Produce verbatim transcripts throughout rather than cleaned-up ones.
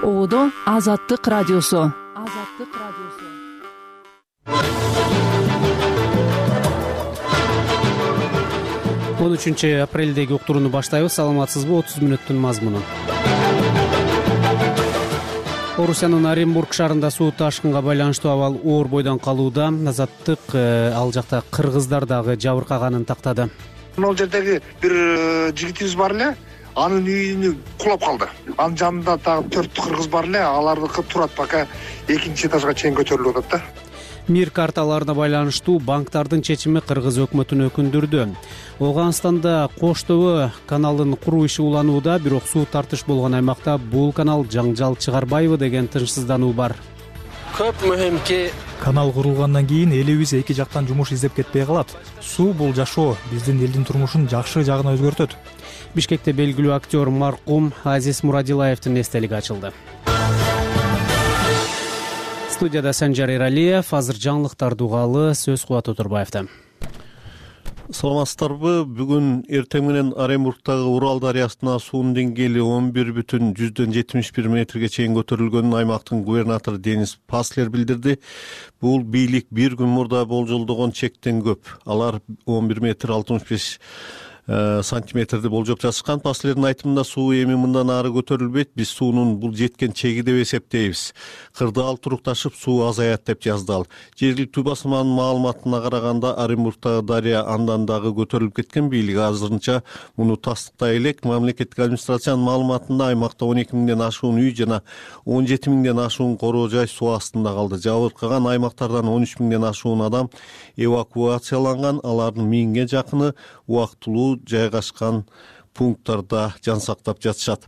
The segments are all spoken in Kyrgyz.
Оодо Азаттык радиосу. Азаттык радиосу. он үчүнчү апрелдеги уктурууну баштайбыз. Саламатсызбы? отуз мүнөттүн мазмуну. Орусиянын Оренбург шаарында суу ташкынга байланыштуу абал оор бойдон калууда. Азаттык ал жакта кыргыздар дагы жабыркаганын тактады. Ал жердеги бир жигитибиз бар эле, анын үйүнө кулап калды. Анын жанында дагы төрт кыргыз бар эле, алардыкы турат, пока экинчи этажга чейин көтөрүлүп атат да. Мир карталарына байланыштуу банктардын чечими кыргыз өкмөтүн өкүндүрдү. Ооганстанда Коштөбө каналын куруу иши уланууда, бирок суу тартыш болгон аймакта бул канал жаңжал чыгарбайбы деген тынчсыздануу бар. Көп мөһимки канал курулгандан кийин элибиз эки жактан жумуш издеп кетпей калат. Суу бул жашоо, биздин элдин турмушун жакшы жагына өзгөртөт. Бишкекте белгилүү актер маркум Азиз Мурадилаевдин эстелиги ачылды. Студияда Санжар Эралиев, азыр жаңылыктарды угалы сөз Кубат Отурбаевда. Саламатсыздарбы? Бүгүн эртең менен Оренбургдагы Урал дарыясына суунун деңгээли он бир бүтүн жүздөн жетимиш бир метрге чейин көтөрүлгөнүн аймактын губернатору Денис Паслер билдирди. Бул бийлик бир күн мурда болжолдогон чектен көп. Алар он бир метр алтымыш беш сантиметрди болжоп жатышкан. Паслердин айтымында суу эми мындан ары көтөрүлбөйт. Биз суунун бул жеткен чеги деп эсептейбиз. Кырдаал турукташып суу азаят деп жазды ал. Жергиликтүү басманын маалыматына караганда Оренбургдагы дарыя андан дагы көтөрүлүп кеткен. Бийлик азырынча муну тастыктай элек. Мамлекеттик администрациянын маалыматында аймакта он эки миңден ашуун үй жана он жети миңден ашуун короо жай суу астында калды. Жабыркаган аймактардан он үч миңден ашуун адам эвакуацияланган. Алардын миңге жакыны убактылуу жайгашкан пункттарда жан сактап жатышат.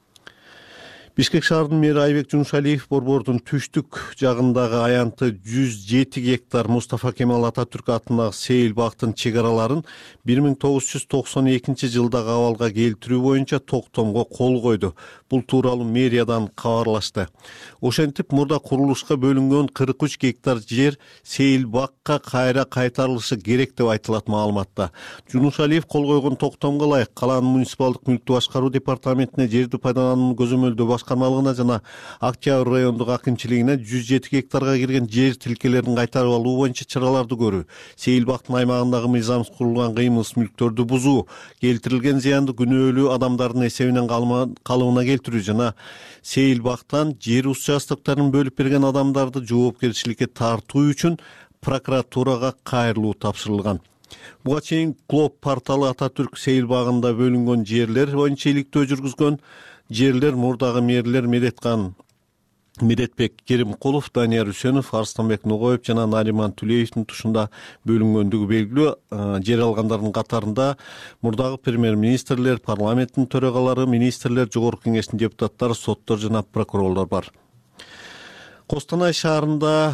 Бишкек шаарынын мэри Айбек Жунушалиев борбордун түштүк жагындагы аянты жүз жети гектар Мустафа Кемал Ататүрк атындагы сейил бактын чек араларын бир миң тогуз жүз токсон экинчи жылдагы абалга келтирүү боюнча токтомго кол койду. Бул тууралуу мэриядан кабарлашты. Ошентип мурда курулушка бөлүнгөн кырк үч гектар жер сейил бакка кайра кайтарылышы керек деп айтылат маалыматта. Жунушалиев кол койгон токтомго ылайык калаанын муниципалдык мүлктү башкаруу департаментине жерди пайдалануу көзөмөлдөө башкармалыгына жана Октябрь райондук акимчилигине жүз жети гектарга кирген жер тилкелерин кайтарып алуу боюнча чараларды көрүү, сейил бактын аймагындагы мыйзамсыз курулган кыймылсыз мүлктөрдү бузуу, келтирилген зыянды күнөөлүү адамдардын эсебинен калыбына келтирүү жана сейил бактан жер участокторун бөлүп берген адамдарды жоопкерчиликке тартуу үчүн прокуратурага кайрылуу тапшырылган. Буга чейин Клоп порталы Ататүрк сейил багында бөлүнгөн жерлер боюнча иликтөө жүргүзгөн. Жерлер мурдагы мэрлер Медеткан Медетбек Керимкулов, Данияр Үсөнов, Арстанбек Ногоев жана Нариман Түлеевдин тушунда бөлүнгөндүгү белгилүү. Жер алгандардын катарында мурдагы премьер-министрлер, парламенттин төрагалары, министрлер, жогорку кеңештин депутаттары, соттор жана прокурорлор бар. Костанай шаарында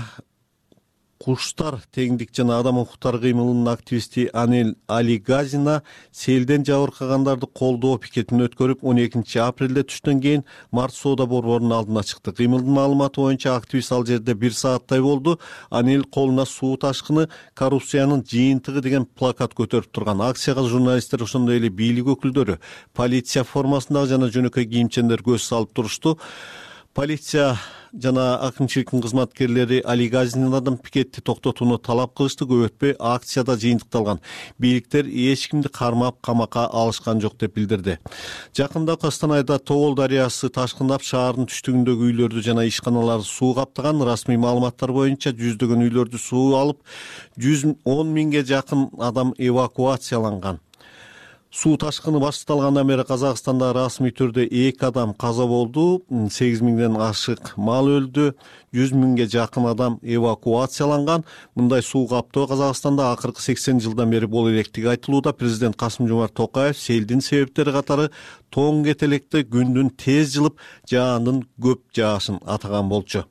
Куштар теңдик жана адам укуктары кыймылынын активисти Анель Алигазина селден жабыркагандарды колдоо пикетин өткөрүп он экинчи апрелде түштөн кийин Март соода борборунун алдына чыкты. Кыймылдын маалыматы боюнча активист ал жерде бир сааттай болду. Анель колуна суу ташкыны коррупциянын жыйынтыгы деген плакат көтөрүп турган. Акцияга журналисттер, ошондой эле бийлик өкүлдөрү, полиция формасындагы жана жөнөкөй кийимчендер көз салып турушту. Полиция жана акимчиликтин кызматкерлери Алигазинадан пикетти токтотууну талап кылышты. Көп өтпөй акцияда жыйынтыкталган. Бийликтер эч кимди кармап камакка алышкан жок деп билдирди. Жакында Костанайда Тобол дарыясы ташкындап шаардын түштүгүндөгү үйлөрдү жана ишканаларды суу каптаган. Расмий маалыматтар боюнча жүздөгөн үйлөрдү суу алып, жүз он миңге жакын адам эвакуацияланган. Суу ташкыны башталгандан бери Казакстанда расмий түрдө эки адам каза болду, сегиз миңден ашык мал өлдү, жүз миңге жакын адам эвакуацияланган. Мындай суу каптоо Казакстанда акыркы сексен жылдан бери боло электиги айтылууда. Президент Касым-Жомарт Токаев селдин себептери катары тоң кетелекте күндүн тез жылып, жаандын көп жаашын атаган болчу.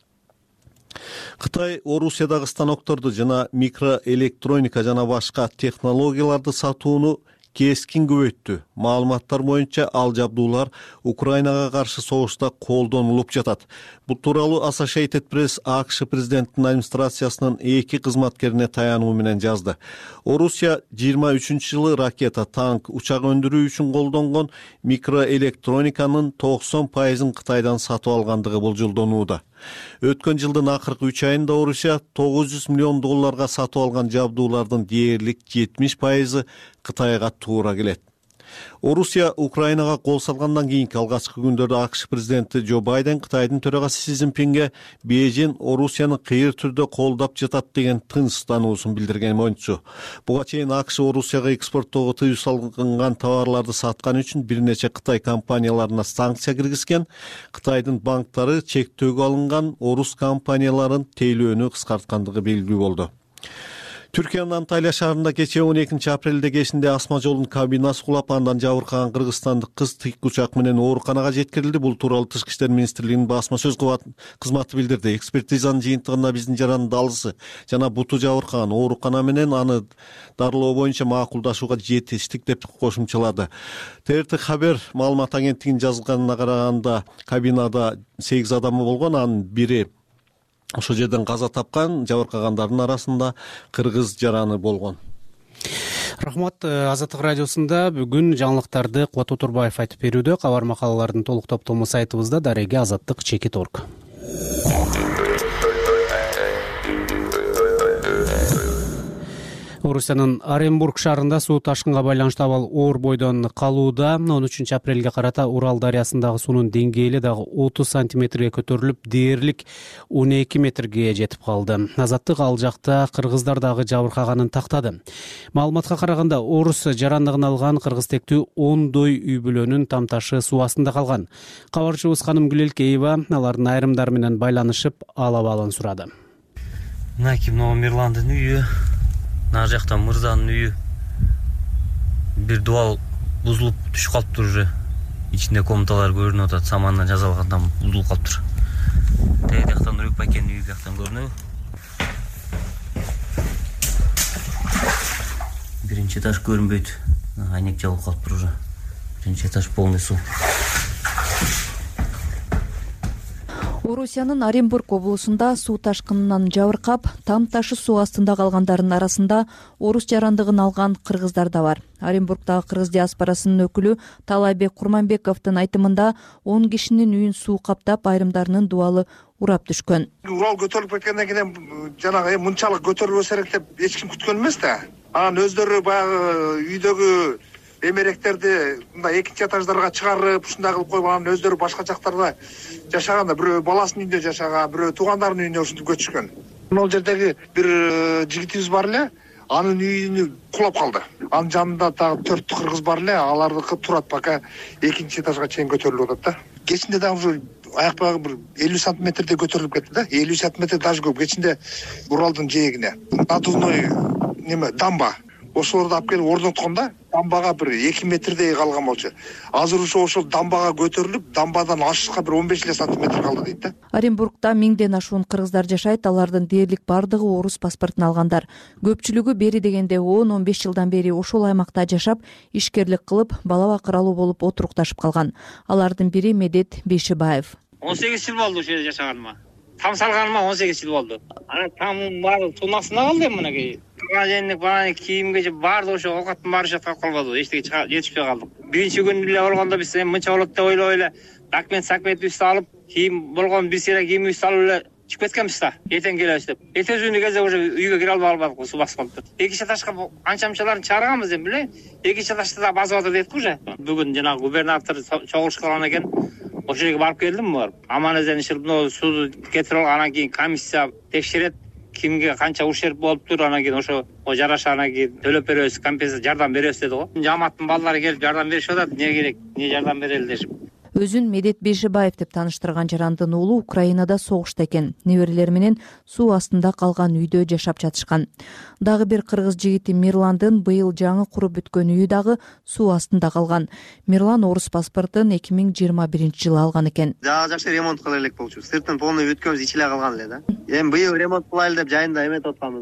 Кытай Орусиядагы станокторду жана микроэлектроника жана башка технологияларды сатууну кескин көбөйттү. Маалыматтар боюнча ал жабдуулар Украинага каршы согушта колдонулуп жатат. Бул тууралуу Associated Press АКШ президентинин администрациясынын эки кызматкерине таянуу менен жазды. Орусия жыйырма үчүнчү жылы ракета, танк, учак өндүрүү үчүн колдонгон микроэлектрониканын токсон пайызын Кытайдан сатып алгандыгы болжолдонууда. Өткөн жылдын акыркы үч айында Орусия тогуз жүз миллион долларга сатып алган жабдуулардын дээрлик жетимиш пайызы Кытайга туура келет. Орусия Украинага кол салгандан кийинки алгачкы күндөрдө АКШ президенти Джо Байден Кытайдын төрагасы Си Цзиньпинге Бейжин Орусияны кыйыр түрдө колдоп жатат деген тынчсыздануусун билдирген болчу. Буга чейин АКШ Орусияга экспорттоого тыюу салынган товарларды саткан үчүн бир нече Кытай компанияларына санкция киргизген. Кытайдын банктары чектөөгө алынган орус компанияларын тейлөөнү кыскарткандыгы белгилүү болду. Түркиянын Анталия шаарында кечээ он экинчи апрелде кечинде асма жолдун кабинасы кулап, андан жабыркаган кыргызстандык кыз тик учак менен ооруканага жеткирилди. Бул тууралуу Тышкы иштер министрлигинин басма сөз кызматы билдирди. Экспертизанын жыйынтыгында биздин жаранын далысы жана буту жабыркаган, оорукана менен аны дарылоо боюнча макулдашууга жетиштик деп кошумчалады. ТРТ Хабер маалымат агенттигинин жазганына караганда кабинада сегиз адамы болгон, анын бири ошол жерден каза тапкан, жабыркагандардын арасында кыргыз жараны болгон. Рахмат. Азаттык радиосунда бүгүн жаңылыктарды Кубат Отурбаев айтып берүүдө. Кабар макалалардын толук топтому сайтыбызда дареги азаттык чекит орг. Орусиянын Оренбург шаарында суу ташкынга байланыштуу абал оор бойдон калууда. он үчүнчү апрелге карата Урал дарыясындагы суунун деңгээли дагы отуз сантиметрге көтөрүлүп, дээрлик он эки метрге жетип калды. Азаттык ал жакта кыргыздар дагы жабыркаганын тактады. Маалыматка караганда орус жарандыгын алган кыргыз тектүү ондой үй бүлөнүн там ташы суу астында калган. Кабарчыбыз Ханым Гүлелкеева алардын айрымдары менен байланышып, ал абалын сурады. Мынакей мына Мирландын үйү, нары жакта Мырзанын үйү. Бир дуал бузулуп түшүп калыптыр уже. Ичинде комнаталар көрүнүп атат, самандан жасалгандан бузулуп калыптыр. Теги жактан Нурбек байкенин үйү жактан көрүнөбү. Биринчи этаж көрүнбөйт. Айнек жабылып калыптыр уже. Биринчи этаж полный суу. Орусиянын Оренбург облусунда суу ташкынынан жабыркап, там ташы суу астында калгандардын арасында орус жарандыгын алган кыргыздар да бар. Оренбургдагы кыргыз диаспорасынын өкүлү Талайбек Курманбековдун айтымында он кишинин үйүн суу каптап, айрымдарынын дуалы урап түшкөн. Урал көтөрүлүп кеткенден кийин жанагы мынчалык көтөрүлбөсө керек деп эч ким күткөн эмес да. Анан өздөрү баягы үйдөгү эмеректерди мындай экинчи этаждарга чыгарып, ушундай кылып коюп, анан өздөрү башка жактарда жашаганда, бирөө баласынын үйүндө жашаган, бирөө туугандарынын үйүнө ушинтип көчүшкөн. Могул жердеги бир жигитибиз бар эле, анын үйүнү кулап калды. Анын жанында дагы төрт кыргыз бар эле, алардыкы турат, пока экинчи этажга чейин көтөрүлүп атат да. Кечинде дагы уже аяк багы бир элүү сантиметрдей көтөрүлүп кетти да. элүү сантиметр даже көп. Кечинде Уралдын жээгине надувной неме дамба, ошолорду алып келип орноткон да, дамбага бир эки метрдей калган болчу. Азыр ушу ошол дамбага көтөрүлүп, дамбадан ашышка бир он беш эле сантиметр калды дейт да. Оренбургда миңден ашуун кыргыздар жашайт, алардын дээрлик бардыгы орус паспортун алгандар. Көпчүлүгү бери дегенде он он беш жылдан бери ошол аймакта жашап, ишкерлик кылып, бала бакыралуу болуп отурукташып калган. Алардын бири Медет Бейшибаев. он сегиз жыл болду ошол жерде жашаганыма. Там салганыма он сегиз жыл болду. Анан тамым баары суунун астында калды эми мынакей. Магазиндик бааны кийимге баарды ошо оокаттын баары жаткап калбады. Эчтеге жетишпей калдык. Биринчи күнү эле болгондо биз эми мынча болот деп ойлой эле документ сакметибизди алып, кийим болгон бир сыйра кийимибизди алып эле чыгып кеткенбиз да. Эртең келебиз деп. Эртеңки күнү кезде уже үйгө кире албай калбадык, суу басып калыптыр. Экинчи этажга анча-мынчаларын чыгарганбыз эми беле. Экинчи этажды да басып атыр дедик уже. Бүгүн жана губернатор чогулуш кылган экен. Ошол жерге барып келдим бар. Аман эзен ишип, сууду кетирип алып, анан кийин комиссия текшерет, кимге канча ушерп болуптур, анан кийин ошо жараша анан кийин төлөп беребиз, компенсация жардам беребиз деди го. Жамааттын балдары келип жардам беришип атат, эмне керек, эмне жардам берели дешип. Өзүн Медет Бейшибаев деп тааныштырган жарандын уулу Украинада согушта экен. Неберелери менен суу астында калган үйдө жашап жатышкан. Дагы бир кыргыз жигити Мирландын быйыл жаңы куруп бүткөн үйү дагы суу астында калган. Мирлан орус паспортун эки миң жыйырма биринчи жылы алган экен. Жага жакшы ремонт кыла элек болчу. Сыртын полный бүткөнбүз, ичиле калган эле да. Эми быйыл ремонт кылайлы деп жайында эметип атканбыз да.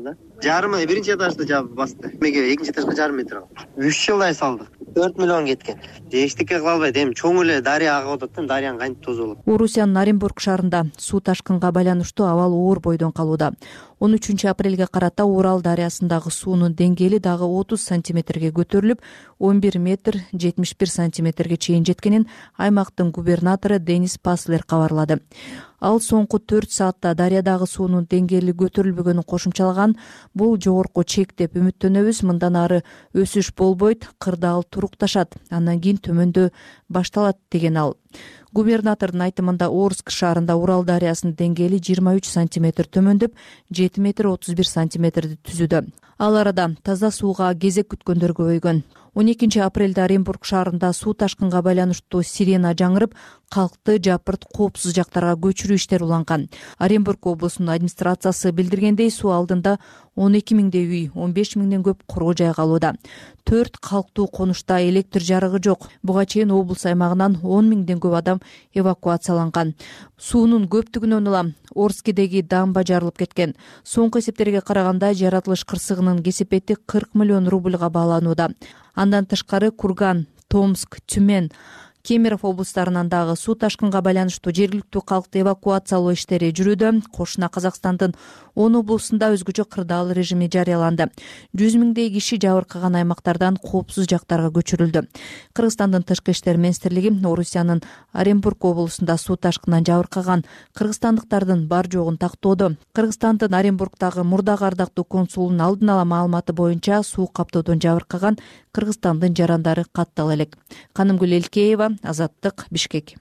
жарымы биринчи этажды жабып басты. Эмеге экинчи этажга жарым метр калды. үч жылдай салдык. төрт миллион кеткен. Эчтеке кыла албайт. Эми чоң эле дарыя агып атат, дарыянын кантип тосуп болот? Орусиянын Оренбург шаарында суу ташкынга байланыштуу абал оор бойдон калууда. он үчүнчү апрелге карата Урал дарыясындагы суунун деңгээли дагы отуз сантиметрге көтөрүлүп, он бир метр жетимиш бир сантиметрге чейин жеткенин аймактын губернатору Денис Паслер кабарлады. Ал соңку төрт саатта дарыядагы суунун деңгээли көтөрүлбөгөнүн кошумчалаган. Бул жогорку чек деп үмүттөнөбүз. Мындан ары өсүш болбойт, кырдаал турукташат, андан кийин төмөндөө башталат деген ал. Губернатордун айтымында Орск шаарында Урал дарыясынын деңгээли жыйырма үч сантиметр төмөндөп, жети метр отуз бир сантиметрди түзүүдө. Ал арада таза сууга кезек күткөндөр көбөйгөн. он экинчи апрелде Оренбург шаарында суу ташкынга байланыштуу сирена жаңырып, калкты жапырт коопсуз жактарга көчүрүү иштери уланган. Оренбург облусунун администрациясы билдиргендей, суу алдында он эки миңдей үй, он беш миңден көп короо жай калууда. төрт калктуу конушта электр жарыгы жок. Буга чейин облус аймагынан он миңден көп адам эвакуацияланган. Суунун көптүгүнөн улам Орскедеги дамба жарылып кеткен. Соңку эсептерге караганда жаратылыш кырсыгынын кесепети кырк миллион рубльга бааланууда. Андан тышкары Курган, Томск, Тюмень, Кемерово облустарынан дагы суу ташкынга байланыштуу жергиликтүү калкты эвакуациялоо иштери жүрүүдө. Кошуна Казакстандын он облусунда өзгөчө кырдаал режими жарыяланды. жүз миңдей киши жабыркаган аймактардан коопсуз жактарга көчүрүлдү. Кыргызстандын тышкы иштер министрлиги Орусиянын Оренбург облусунда суу ташкындан жабыркаган кыргызстандыктардын бар жогун тактоодо. Кыргызстандын Оренбургдагы мурдагы ардактуу консулунун алдын ала маалыматы боюнча суу каптоодон жабыркаган Кыргызстандын жарандары каттал элек. Канымгүл Элкеева, Азаттык, Бишкек.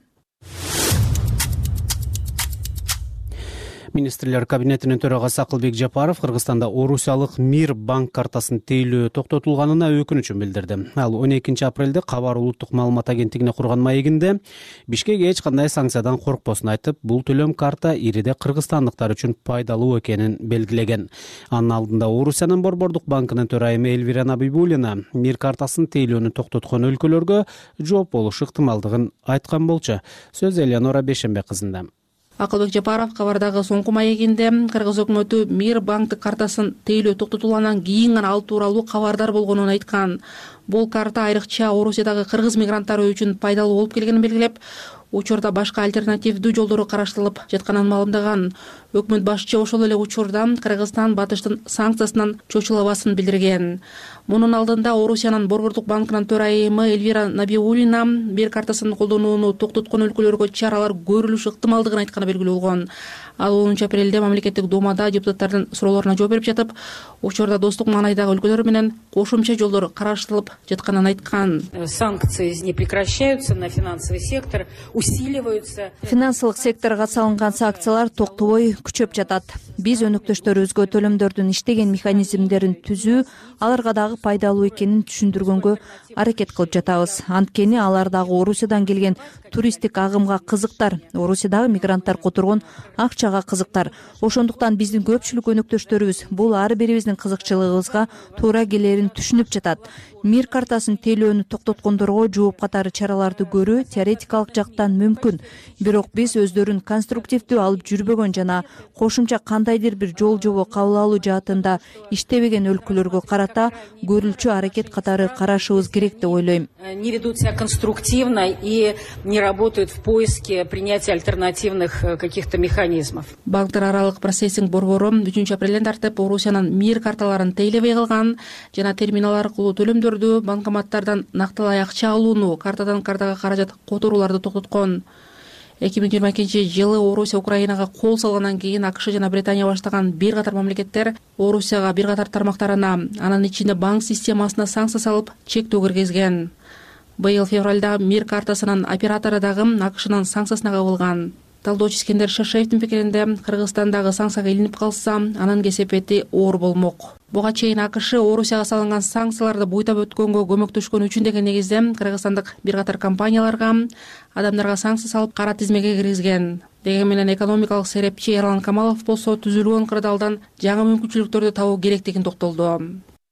Министрлер кабинетинин төрагасы Акылбек Жапаров Кыргызстанда Орусиялык Мир банк картасын тейлөө токтотулганына өкүнүчүн билдирди. Ал он экинчи апрелде Кабар улуттук маалымат агенттигине курган маегинде Бишкек эч кандай санкциядан коркпосун айтып, бул төлөм карта ириде кыргызстандыктар үчүн пайдалуу экенин белгилеген. Анын алдында Орусиянын Борбордук банкынын төрайымы Элвира Набибуллина Мир картасын тейлөөнү токтоткон өлкөлөргө жооп болушу ыктымалдыгын айткан болчу. Сөз Элеонора Бешенбек кызында. Акылбек Жапаров Кабардагы соңку маегинде Кыргыз өкмөтү Мир банктык картасын тейлөө токтотулгандан кийин гана ал тууралуу кабардар болгонун айткан. Бул карта айрыкча Орусиядагы кыргыз мигранттары үчүн пайдалуу болуп келгенин белгилеп, учурда башка альтернативдүү жолдору караштырылып жатканын маалымдаган. Өкмөт башчы ошол эле учурда Кыргызстан батыштын санкциясынан чочулабасын билдирген. Мунун алдында Орусиянын Борбордук банкынын төрайымы Элвира Набибуллина Мир картасын колдонууну токтоткон өлкөлөргө чаралар көрүлүшү ыктымалдыгын айтканы белгилүү болгон. Ал онунчу апрелде мамлекеттик думада депутаттардын суроолоруна жооп берип жатып, учурда достук маанайдагы өлкөлөр менен кошумча жолдор караштырылып жатканын айткан. Санкции не прекращаются на финансовый сектор, усиливаются. Финансылык секторго салынган санкциялар токтобой күчөп жатат. Биз өнөктөштөрүбүзгө төлөмдөрдүн иштеген механизмдерин түзүү, аларга дагы пайдалуу экенин түшүндүргөнгө аракет кылып жатабыз. Анткени алар дагы Орусиядан келген туристтик агымга кызыктар, Орусиядагы мигранттар которгон акчага кызыктар. Ошондуктан биздин көпчүлүк өнөктөштөрүбүз бул ар бирибиздин кызыкчылыгыбызга туура келерин түшүнүп жатат. Мир картасын тейлөөнү токтоткондорго жооп катары чараларды көрүү теоретикалык жактан мүмкүн. Бирок биз өздөрүн конструктивдүү алып жүрбөгөн жана кошумча кандайдыр бир жол жобо кабыл алуу жаатында иштебеген өлкөлөргө карата көрүлчү аракет катары карашыбыз керек деп ойлойм. Не ведут себя конструктивно и не работают в поиске принятия альтернативных каких-то механизмов. Банктар аралык процессинг борбору үчүнчү апрелден тартып Орусиянын Мир карталарын тейлебей калган жана терминал аркылуу төлөмдөрдү банкоматтардан нактылай акча алууну, картадан картага каражат которууларды токтоткон. эки миң жыйырма экинчи жылы Орусия Украинага кол салгандан кийин АКШ жана Британия баштаган бир катар мамлекеттер Орусияга бир катар тармактарына, анын ичинде банк системасына санкция салып, чектөө киргизген. Быйыл февралда Мир картасынын оператору дагы АКШнын санкциясына кабылган. Талдоочу Искендер Шашеевдин пикиринде, Кыргызстандагы санкцияга илинип калса, анын кесепети оор болмок. Буга чейин АКШ Орусияга салынган санкцияларды буйтап өткөнгө көмөктөшкөн үчүн деген негизде кыргызстандык бир катар компанияларга, адамдарга санкция салып кара тизмеге киргизген. Деген менен экономикалык серепчи Эрлан Камалов болсо түзүлгөн кырдаалдан жаңы мүмкүнчүлүктөрдү табуу керектигин токтолду.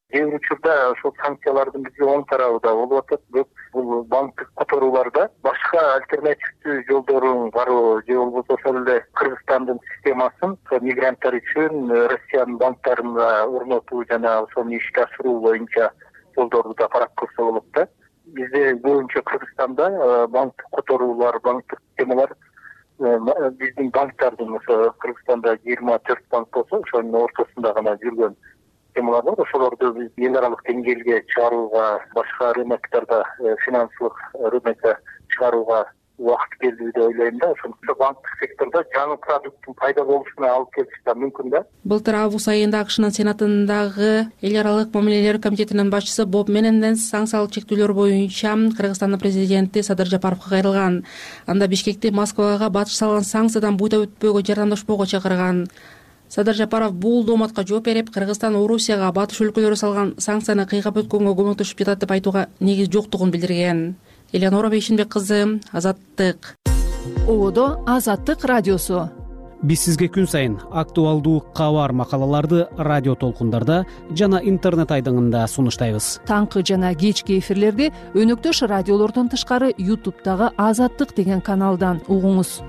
кээ бир учурда ошол санкциялардын бизге оң тарабы да болуп атат, бирок бул банктык которууларда башка альтернативдүү жолдорун кароо же болбосо ошол эле Кыргызстандын системасын мигранттар үчүн Россиянын банктарында орнотуу жана ошону ишке ашыруу боюнча жолдорду да карап көрсө болот да. Бизде боюнча Кыргызстанда банктык которуулар, банктык системалар биздин банктардын ошо Кыргызстанда жыйырма төрт банк болсо ошонун ортосунда гана жүргөн системалар бар. Ошолорду биз эл аралык деңгээлге чыгарууга, башка рыноктарда финансылык рынокко чыгарууга убакыт келди деп ойлойм да. Ошондуктан банктык сектордо жаңы продукттун пайда болушуна алып келиш да мүмкүн да. Былтыр август айында АКШнын Сенатындагы эл аралык мамилелер комитетинин башчысы Боб Менендес санкциялык чектөөлөр боюнча Кыргызстандын президенти Садыр Жапаровго кайрылган. Анда Бишкекти Москвага батыш салган санкциядан буйда өтпөөгө жардамдашпоого чакырган. Садыр Жапаров бул дооматка жооп берип, Кыргызстан Орусияга батыш өлкөлөрү салган санкцияны кыйгап өткөнгө көмөктөшүп жатат деп айтууга негиз жоктугун билдирген. Элеонора Бейшинбек кызы, Азаттык. Ободо Азаттык радиосу. Биз сизге күн сайын актуалдуу кабар макалаларды радио толкундарда жана интернет айдыңында сунуштайбыз. Таңкы жана кечки эфирлерди өнөктөш радиолордон тышкары ютубтагы Азаттык деген каналдан угуңуз.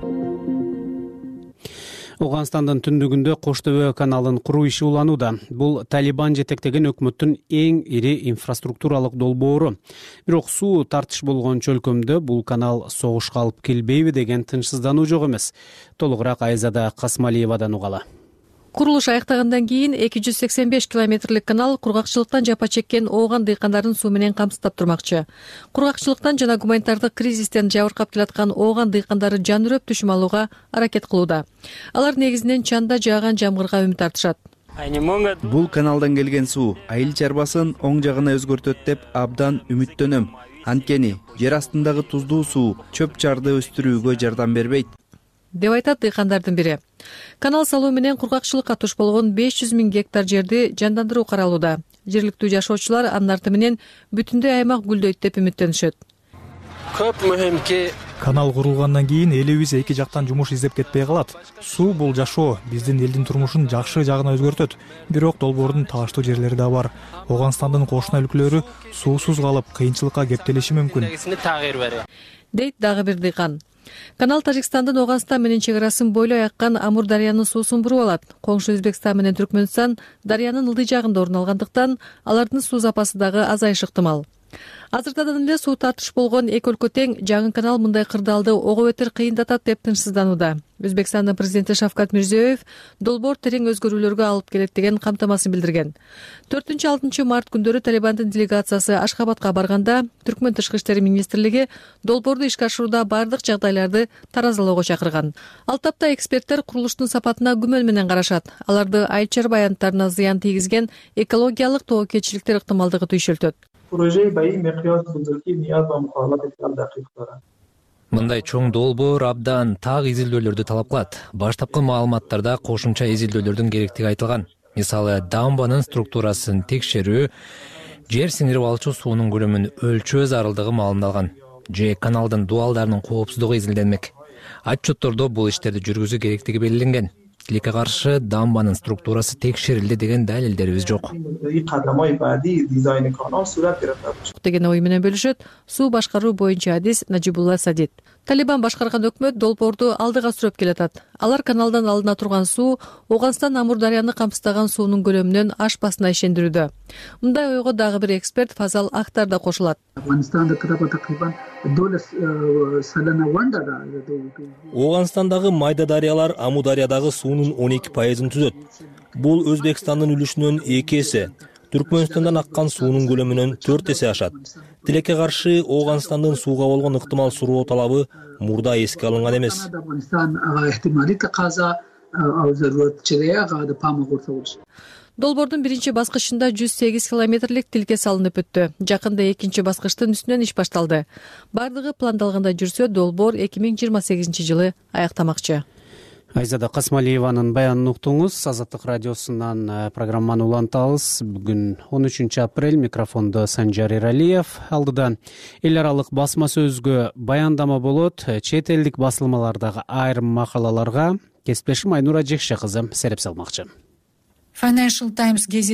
Оганстандын түндүгүндө Коштөбө каналын куруу иши уланууда. Бул Талибан жетектеген өкмөттүн эң ири инфраструктуралык долбоору. Бирок суу тартыш болгон чөлкөмдө бул канал согушка алып келбейби деген тынчсыздануу жок эмес. Толугураак Айзада Касмалиевадан угала. Курулуш аяктагандан кийин эки жүз сексен беш километрлик канал кургакчылыктан жапа чеккен Ооган дыйкандарын суу менен камсыздап турмакчы. Кургакчылыктан жана гуманитардык кризистен жабыркап келаткан Ооган дыйкандары жанүрөп түшүм алууга аракет кылууда. Алар негизинен чанда жааган жамгырга үмүт артышат. Бул каналдан келген суу айыл чарбасын оң жагына өзгөртөт деп абдан үмүттөнөм. Анткени жер астындагы туздуу суу чөп чарды өстүрүүгө жардам бербейт деп айтат дыйкандардын бири. Канал салуу менен кургакчылыкка туш болгон беш жүз миң гектар жерди жандандыруу каралууда. Жергиликтүү жашоочулар анын арты менен бүтүндөй аймак гүлдөйт деп үмүттөнүшөт. Көп мөһим ки канал курулгандан кийин элибиз эки жактан жумуш издеп кетпей калат. Суу бул жашоо, биздин элдин турмушун жакшы жагына өзгөртөт. Бирок долбоордун таштуу жерлери да бар. Оганстандын кошуна өлкөлөрү суусуз калып, кыйынчылыкка кептелиши мүмкүн. Дейт дагы бир дыйкан. Канал Тажикстандын Оганстан менен чек арасын бойлой аккан Амур дарыянын суусун буруп алат. Коңшу Өзбекстан менен Түркмөнстан дарыянын ылдый жагында орун алгандыктан алардын суу запасы дагы азайышы ыктымал. Азырдан эле суу тартыш болгон эки өлкө тең, жаңы канал мындай кырдаалды ого бетер кыйындатат деп тынчсызданууда. Өзбекстандын президенти Шавкат Мирзиёев долбоор терең өзгөрүүлөргө алып келет деген камтамасын билдирген. төртүнчү алтынчы март күндөрү Талибандын делегациясы Ашхабадка барганда Түркмөн тышкы иштери министрлиги долбоорду ишке ашырууда бардык жагдайларды таразалоого чакырган. Ал тапта эксперттер курулуштун сапатына күмөн менен карашат. Аларды айыл чарба аянттарына зыян тийгизген экологиялык тобокелчиликтер ыктымалдыгы түйшөлтөт. Мындай чоң долбоор абдан так изилдөөлөрдү талап кылат. Баштапкы маалыматтарда кошумча изилдөөлөрдүн керектиги айтылган. Мисалы, дамбанын структурасын текшерүү, жер сиңирип алчу суунун көлөмүн өлчөө зарылдыгы маалымдалган. Же каналдын дуалдарынын коопсуздугу изилденмек. Отчеттордо бул иштерди жүргүзүү керектиги белгиленген. Тилекке каршы дамбанын структурасы текшерилди деген далилдерибиз жок. Деген ой менен бөлүшөт суу башкаруу боюнча адис Нажибулла Садид. Талибан башкарган өкмөт долбоорду алдыга сүрөп келатат. Алар каналдан алына турган суу Оганстан Амур дарыяны камсыздаган суунун көлөмүнөн ашпасына ишендирүүдө. Мындай ойго дагы бир эксперт Фазал Ахтар да кошулат. Оганстандагы майда дарыялар Амур дарыядагы суунун он эки пайызын түзөт. Бул Өзбекстандын үлүшүнөн эки эсе, Түркмөнстандан аккан суунун көлөмүнөн төрт эсе ашат. Тилекке каршы Оганстандын сууга болгон ыктымал суроо талабы мурда эске алынган эмес. Долбоордун биринчи баскычында жүз сегиз километрлик тилке салынып өттү. Жакында экинчи баскычтын үстүнөн иш башталды. Бардыгы пландалгандай жүрсө, долбоор эки миң жыйырма сегизинчи жылы аяктамакчы. Айзада Касмалиеванын баянын уктуңуз. Азаттык радиосунан программаны улантабыз. Бүгүн он үчүнчү апрель, микрофондо Санжар Эралиев. Алдыда эл аралык басма сөзгө баяндама болот. Чет элдик басылмалардагы айрым макалаларга кесиптешим Айнура Жекше кызы сереп салмакчы. Financial Times гезити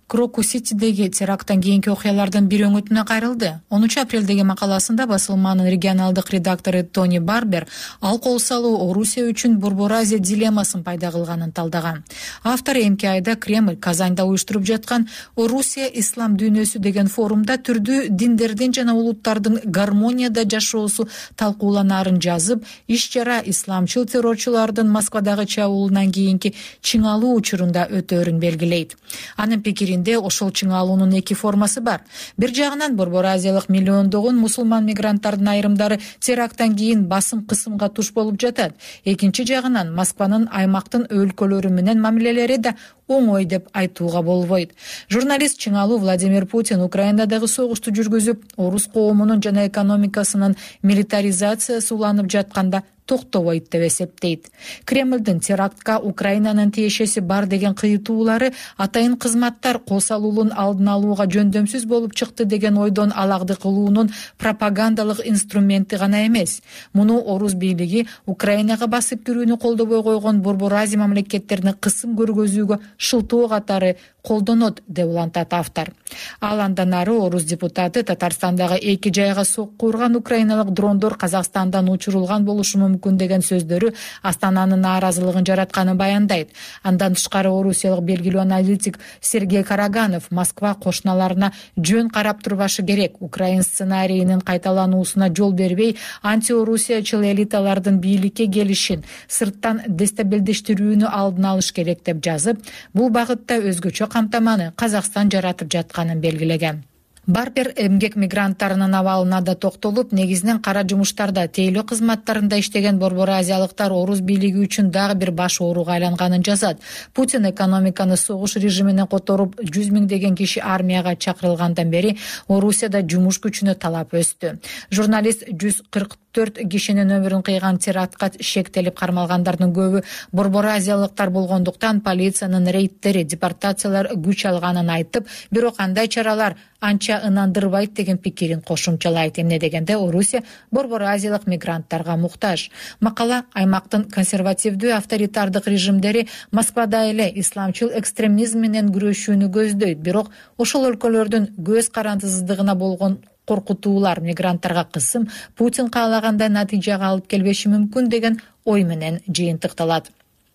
Крокус-Ситидеги теракттан кийинки окуялардын бир өңүтүнө кайрылды. онунчу апрелдеги макаласында басылманын регионалдык редактору Тони Барбер ал кол салуу Орусия үчүн Борбор Азия дилеммасын пайда кылганын талдаган. Автор эмки айда Кремль Казанда уюштуруп жаткан Орусия ислам дүйнөсү деген форумда түрдүү диндердин жана улуттардын гармонияда жашоосу талкууланаарын жазып, иш-чара исламчыл террорчулардын Москвадагы чабуулунан кийинки чыңалуу учурунда өтөөрүн белгилейт. Анын пикиринде ошол чыңалуунун эки формасы бар. Бир жагынан Борбор Азиялык миллиондогон мусулман мигранттардын айрымдары теракттан кийин басым кысымга туш болуп жатат. Экинчи жагынан Москванын аймактын өлкөлөрү менен мамилелери да оңой деп айтууга болбойт. Журналист чыңалуу Владимир Путин Украинадагы согушту жүргүзүп, орус коомунун жана экономикасынын милитаризациясы уланып жатканда токтобойт деп эсептейт. Кремлдин терактка Украинанын тиешеси бар деген кыйтуулары атайын кызматтар кол салуунун алдын алууга жөндөмсүз болуп чыкты деген ойдон алагды кылуунун пропагандалык инструменти гана эмес. Муну орус бийлиги Украинага басып кирүүнү колдобой койгон Борбор Азия мамлекеттерине кысым көргөзүүгө шылтоо катары колдонот деп улантат автор. Ал андан ары орус депутаты Татарстандагы эки жайга сокку урган украиналык дрондор Казакстандан учурулган болушу мүмкүн деген сөздөрү Астананын нааразылыгын жаратканын баяндайт. Андан тышкары орусиялык белгилүү аналитик Сергей Караганов Москва кошуналарына жөн карап турбашы керек, Украин сценарийинин кайталануусуна жол бербей, антиорусиячыл элиталардын бийликке келишин, сырттан дестабилдештирүүнү алдын алыш керек деп жазып, бул багытта өзгөчө камтаманы Казакстан жаратып жатканын белгилеген. Барбер эмгек мигранттарынын абалына да токтолуп, негизинен кара жумуштарда, тейлөө кызматтарында иштеген Борбор Азиялыктар орус бийлиги үчүн дагы бир баш ооруга айланганын жазат. Путин экономиканы согуш режимине которуп, жүз миңдеген киши армияга чакырылгандан бери Орусияда жумуш күчүнө талап өстү. Журналист жүз кырк төрт кишинин өмүрүн кыйган терактка шектелип кармалгандардын көбү Борбор Азиялыктар болгондуктан полициянын рейдтери, депортациялар күч алганын айтып, бирок кандай чаралар анча ынандырбайт деген пикирин кошумчалайт. Эмне дегенде Орусия Борбор Азиялык мигранттарга муктаж. Макала аймактын консервативдүү авторитардык режимдери Москвада эле исламчыл экстремизм менен күрөшүүнү көздөйт, бирок ошол өлкөлөрдүн көз карандысыздыгына болгон коркутуулар мигранттарга кысым Путин каалагандай натыйжага алып келбеши мүмкүн деген ой менен жыйынтыкталат.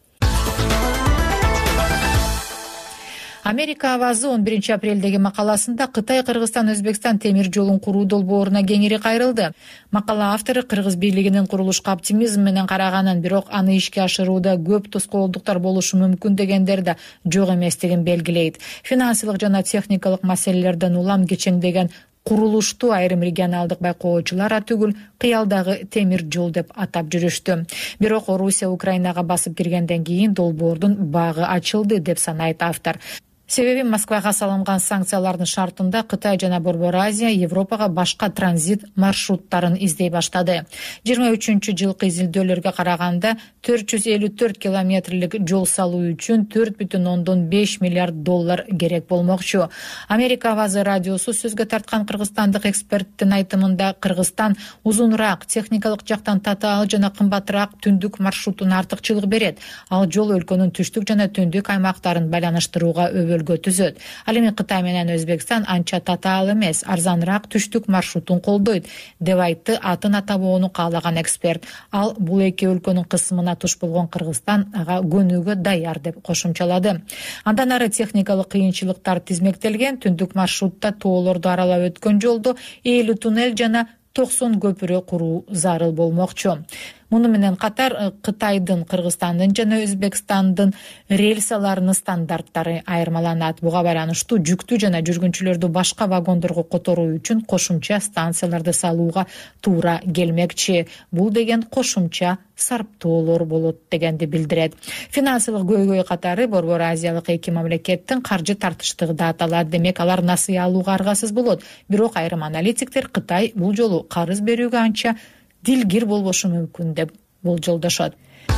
Америка авазы он биринчи апрелдеги макаласында Кытай, Кыргызстан, Өзбекстан темир жолун куруу долбооруна кеңири кайрылды. Макала автору Кыргыз бийлигинин курулушка оптимизм менен караганын, бирок аны ишке ашырууда көп тоскоолдуктар болушу мүмкүн дегендер да жок эместигин белгилейт. Финансылык жана техникалык маселелерден улам кечеңдеген курулушту айрым регионалдык байкоочулар түгүл кыялдагы темир жол деп атап жүрүштү. Бирок Орусия Украинага басып киргенден кийин долбоордун багы ачылды деп санайт автор. Себеби Москвага салынган санкциялардын шартында Кытай жана Борбор Азия Европага башка транзит маршруттарын издей баштады. жыйырма үчүнчү жылкы изилдөөлөргө караганда төрт жүз элүү төрт километрлик жол салуу үчүн төрт бүтүн ондон беш миллиард доллар керек болмокчу. Америка авазы радиосу сөзгө тарткан кыргызстандык эксперттин айтымында Кыргызстан узунураак, техникалык жактан татаал жана кымбатыраак түндүк маршрутуна артыкчылык берет. Ал жол өлкөнүн түштүк жана түндүк аймактарын байланыштырууга өбөлгө төзөт. Ал эми Кытай менен Өзбекстан анча татаал эмес, арзаныраак түштүк маршрутун колдойт, деп айтты атын атабоону каалаган эксперт. Ал бул эки өлкөнүн кысымына туш болгон Кыргызстан ага көнүүгө даяр деп кошумчалады. Андан ары техникалык кыйынчылыктар тизмектелген, түндүк маршрутта тоолорду аралап өткөн жолдо элүү туннель жана токсон көпүрө куруу зарыл болмокчу. Муну менен катар Кытайдын, Кыргызстандын жана Өзбекстандын рельсаларынын стандарттары айырмаланат. Буга байланыштуу жүктүү жана жүргүнчүлөрдү башка вагондорго которуу үчүн кошумча станцияларды салууга туура келмекчи. Бул деген кошумча сарптоолор болот дегенди билдирет. Финансылык көйгөй катары Борбор Азиялык эки мамлекеттин каржы тартыштыгы да аталат. Демек алар насыя алууга аргасыз болот. Бирок айрым аналитиктер Кытай бул жолу карыз берүүгө анча дилгир болбошу мүмкүн деп болжолдошот.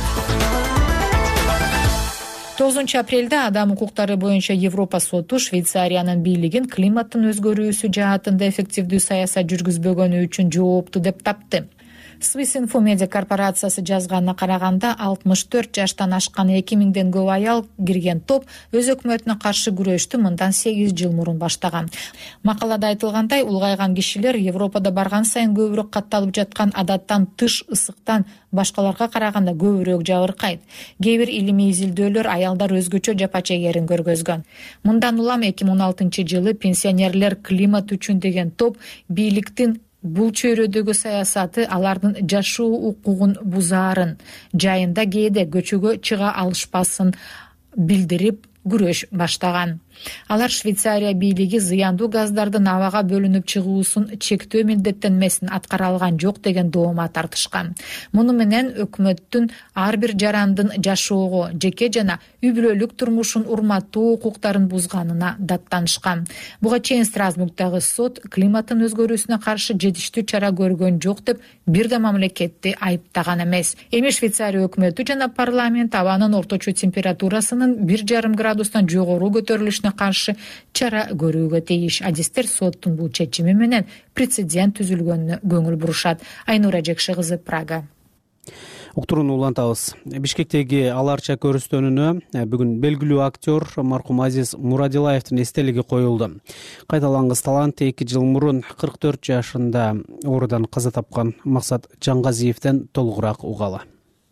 тогузунчу апрелде адам укуктары боюнча Европа соту Швейцариянын бийлигин климаттын өзгөрүүсү жаатында эффективдүү саясат жүргүзбөгөнү үчүн жоопту деп тапты. Swiss Info Media корпорациясы жазганына караганда алтымыш төрт жаштан ашкан эки миңден көп аял кирген топ өз өкмөтүнө каршы күрөштү мындан сегиз жыл мурун баштаган. Макалада айтылгандай, улгайган кишилер Европада барган сайын көбүрөөк катталып жаткан адаттан тыш ысыктан башкаларга караганда көбүрөөк жабыркайт. Кээ бир илимий изилдөөлөр аялдар өзгөчө жапа чегерин көргөзгөн. Мындан улам эки миң он алтынчы жылы пенсионерлер климат үчүн деген топ бийликтин бул чөйрөдөгү саясаты алардын жашоо укугун бузаарын, жайында кээде көчөгө чыга алышпасын билдирип күрөш баштаган. Алар Швейцария бийлиги зыяндуу газдардын абага бөлүнүп чыгуусун чектөө милдеттенмесин аткара алган жок деген доомга тартышкан. Муну менен өкмөттүн ар бир жарандын жашоого, жеке жана үй бүлөлүк турмушун урматтоо укуктарын бузганына даттанышкан. Буга чейин Страсбургдагы сот климаттын өзгөрүүсүнө каршы жетиштүү чара көргөн жок деп бир да мамлекетти айыптаган эмес. Эми Швейцария өкмөтү жана парламент абанын орточо температурасынын бир жарым градустан жогору көтөрүлүшүнө каршы чара көрүүгө тийиш. Адистер соттун бул чечими менен прецедент түзүлгөнүнө көңүл бурушат. Айнура Жекши кызы, Прага. Уктурууну улантабыз. Бишкектеги аларча көрүстөнүнө бүгүн белгилүү актер маркум Азиз Мурадилаевдин эстелиги коюлду. Кайталангыс талант эки жыл мурун кырк төрт жашында оорудан каза тапкан Максат Жаңгазиевден толугураак угалы.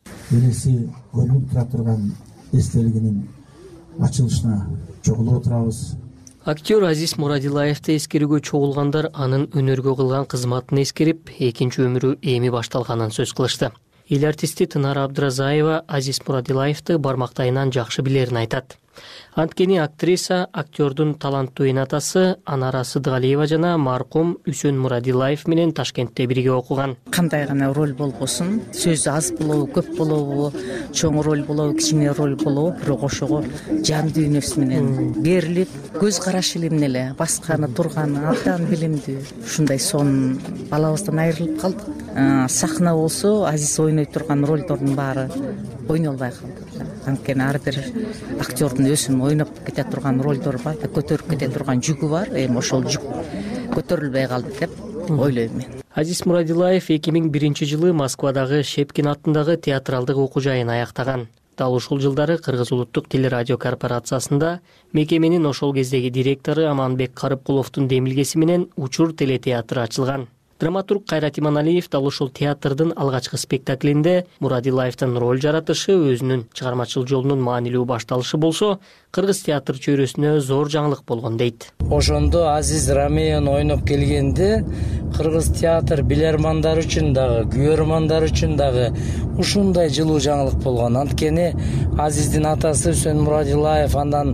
Элеси көрүнүп тура турган эстелигинин ачылышына чогулуп отурабыз. Актер Азиз Мурадилаевди эскерүүгө чогулгандар анын өнөргө кылган кызматын эскерип, экинчи өмүрү эми башталганын сөз кылышты. Эл артисти Тынар Абдыразаева Азиз Мурадилаевди бармактайынан жакшы билерин айтат. Анткени актриса актердун таланттуу энатасы Анара Сыдыгалиева жана маркум Үсөн Мурадилаев менен Ташкентте бирге окуган. Кандай гана роль болбосун, сөзү аз болобу, көп болобу, чоң роль болобу, кичине роль болобу, бирок ошого жан дүйнөсү менен берилип, көз карашы эле эле, басканы, турганы абдан билимдүү. Ушундай сонун балабыздан айрылып калдык. Сахна болсо, Азиз ойной турган ролдордун баары ойнолбой калды. Анткени ар бир актердун өзүн ойноп кете турган ролдор бар, көтөрүп кете турган жүгү бар. Эми ошол жүк көтөрүлбөй калды деп ойлойм мен. Азиз Мурадилаев эки миң биринчи жылы Москвадагы Шепкин атындагы театралдык окуу жайын аяктаган. Дал ушул жылдары Кыргыз улуттук телерадио корпорациясында мекеменин ошол кездеги директору Аманбек Карыпкуловдун демилгеси менен Учур телетеатры ачылган. Драматург Кайрат Иманалиев дал ушул театрдын алгачкы спектаклинде Мурадилаевдин роль жаратышы өзүнүн чыгармачыл жолунун маанилүү башталышы болсо, Кыргыз театр чөйрөсүнө зор жаңылык болгон дейт. Ошондо Азиз Рамеян ойноп келгенде Кыргыз театр билермандар үчүн дагы, күйөрмандар үчүн дагы ушундай жылуу жаңылык болгон. Анткени Азиздин атасы Үсөн Мурадилаев андан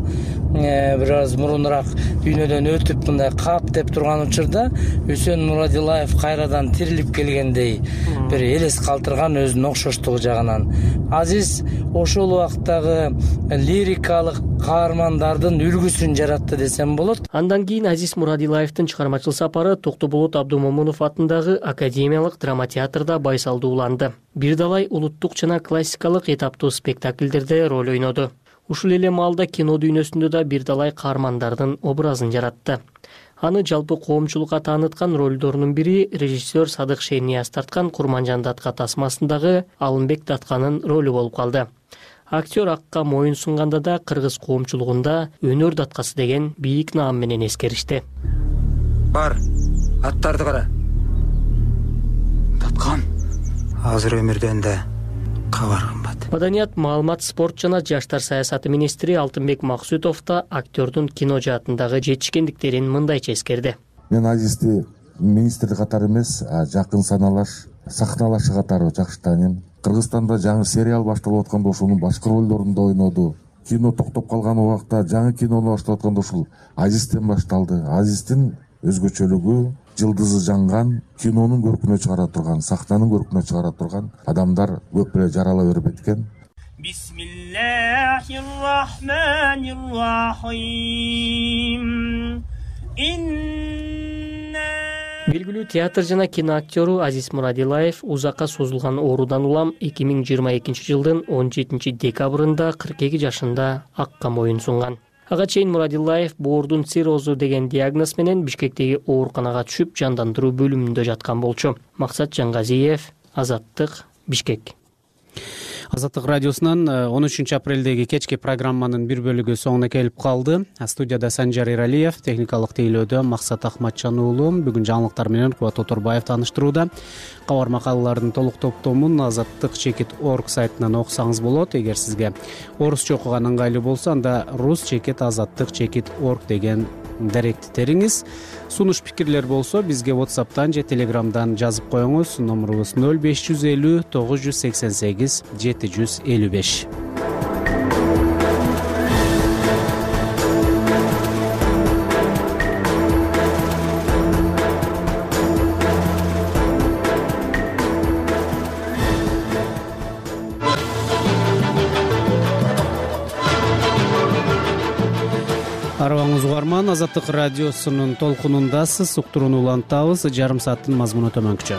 бир аз мурунураак дүйнөдөн өтүп мындай кап деп турган учурда Үсөн Мурадилаев кайрадан тирилип келгендей бир элес калтырган өзүнүн окшоштугу жагынан. Азиз ошол убактагы лирикалык каармандардын үлгүсүн жаратты десем болот. Андан кийин Азиз Мурадилаевдин чыгармачыл сапары Токтоболот Абдумомунов атындагы Академиялык драма театрда байсалдуу уланды. Бир далай улуттук жана классикалык этаптуу спектакльдерде роль ойноду. Ушул эле маалда кино дүйнөсүндө да бир далай каармандардын образын жаратты. Аны жалпы коомчулукка тааныткан ролдорунун бири режиссер Садык Шейнияз тарткан Курманжан Датка тасмасындагы Алымбек Датканын ролу болуп калды. Актер акка моюн сунганда да кыргыз коомчулугунда өнөр даткасы деген бийик наам менен эскеришти. Бар, аттарды кара. Даткан азыр өмүрдөн да кабар кымбат. Маданият, маалымат, спорт жана жаштар саясаты министри Алтынбек Максутов да актердун кино жаатындагы жетишкендиктерин мындайча эскерди. Мен Азизди министрлик катары эмес, жакын саналаш, сахналашы катары жакшы тааныйм. Кыргызстанда жаңы сериал башталып атканда ошонун башкы ролдорунда ойноду. Кино токтоп калган убакта жаңы кинону баштап атканда ушул Азизден башталды. Азиздин өзгөчөлүгү жылдызы жанган, кинонун көркүнө чыгара турган, сахнанын көркүнө чыгара турган адамдар көп эле жарала берип кеткен. Бисмиллахир-рахманир-рахим. Белгилүү театр жана кино актеру Азиз Мурадилаев узакка созулган оорудан улам эки миң жыйырма экинчи жылдын он жетинчи декабрында кырк эки жашында акка моюн сунган. Ага чейин Мурадилаев боордун циррозу деген диагноз менен Бишкектеги ооруканага түшүп, жандандыруу бөлүмүндө жаткан болчу. Максат Жаңгазиев, Азаттык, Бишкек. Азаттык радиосунан он үчүнчү апрелдеги кечки программанын бир бөлүгү соңуна келип калды. Студияда Санжар Иралиев, техникалык тейлөөдө Максат Ахматжан уулу. Бүгүн жаңылыктар менен Кубат Оторбаев тааныштырууда. Кабар макалалардын толук топтомун азаттык чекит точка орг сайтынан окусаңыз болот. Эгер сизге орусча окуган ыңгайлуу болсо, анда рус чекит азаттык чекит точка орг деген даректи териңиз. Сунуш пикирлер болсо бизге WhatsApp'тан же Telegram'дан жазып коюңуз. Номерубуз ноль беш жүз элүү тогуз жүз сексен сегиз жети жүз элүү беш. Арыбаңыз угарман, Азаттык радиосунун толкунундасыз. Уктурууну улантабыз. Жарым сааттын мазмуну төмөнкүчө.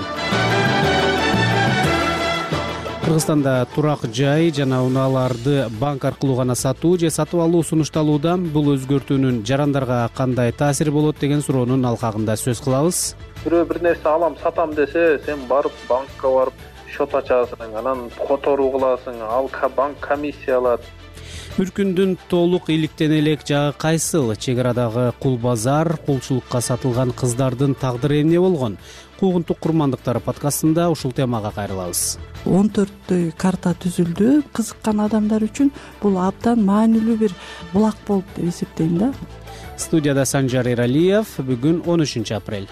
Кыргызстанда турак жай жана унааларды банк аркылуу гана сатуу же сатып алуу сунушталууда. Бул өзгөртүүнүн жарандарга кандай таасири болот деген суроонун алкагында сөз кылабыз. Бирөө бир нерсе алам, сатам десе, сен барып банкка барып счет ачасың, анан которуу кыласың, ал банк комиссия алат. Үркүндүн толук иликтен элек жагы кайсыл? Чек арадагы кул базар, кулчулукка сатылган кыздардын тагдыры эмне болгон? Куугунтук курмандыктары подкастында ушул темага кайрылабыз. он төрттөй карта түзүлдү. Кызыккан адамдар үчүн бул абдан маанилүү бир булак болуп деп эсептейм да. Студияда Санжар Иралиев. Бүгүн он үчүнчү апрель.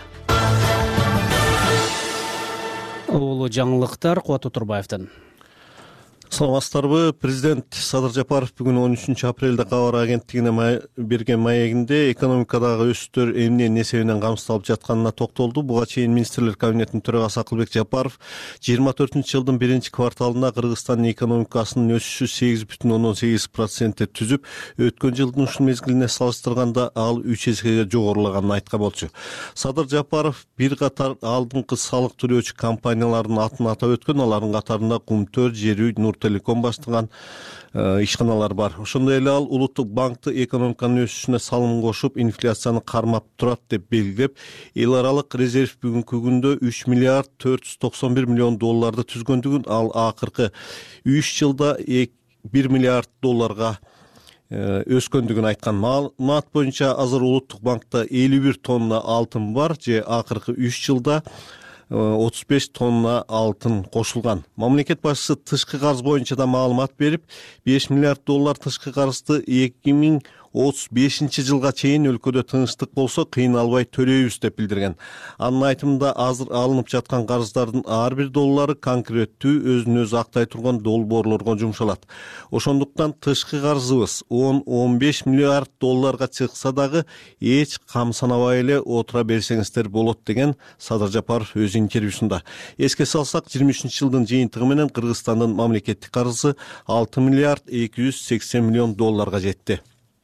Улуу жаңылыктар Кубат Оторбаевден. Саламатсыздарбы? Президент Садыр Жапаров бүгүн он үчүнчү апрелде кабар агенттигине берген маегинде экономикадагы өсүштөр эмне эмне себебинен камсыздалып жатканына токтолду. Буга чейин министрлер кабинетинин төрагасы Акылбек Жапаров жыйырма төртүнчү жылдын биринчи кварталында Кыргызстандын экономикасынын өсүшү сегиз бүтүн ондон сегиз процентте түзүп, өткөн жылдын ушул мезгилине салыштырганда ал үч эсеге жогорулаганын айткан болчу. Садыр Жапаров бир катар алдыңкы салык төлөөчү компаниялардын атын атап өткөн, алардын катарында Кумтөр, Жер үй, Нур Телеком баштаган ишканалар бар. Ошондой эле ал улуттук банкты экономиканын өсүшүнө салым кошуп, инфляцияны кармап турат деп белгилеп, эл аралык резерв бүгүнкү күндө үч миллиард төрт жүз токсон бир миллион долларды түзгөндүгүн, ал акыркы үч жылда бир миллиард долларга өскөндүгүн айткан. Маалымат боюнча азыр улуттук банкта элүү бир тонна алтын бар, же акыркы үч жылда отуз беш тонна алтын кошулган. Мамлекет башчысы тышкы карыз боюнча да маалымат берип, беш миллиард доллар тышкы карызды эки миң отуз бешинчи жылга чейин өлкөдө тынчтык болсо кыйналбай төлөйбүз деп билдирген. Анын айтымында азыр алынып жаткан карыздардын ар бир доллары конкреттүү өзүн өзү актай турган долбоорлорго жумшалат. Ошондуктан тышкы карызыбыз он он беш миллиард долларга чыкса дагы эч кам санабай эле отура берсеңиздер болот деген Садыр Жапаров өз интервьюсунда. Эске салсак, жыйырма үчүнчү жылдын жыйынтыгы менен Кыргызстандын мамлекеттик карызы алты миллиард эки жүз сексен миллион долларга жетти.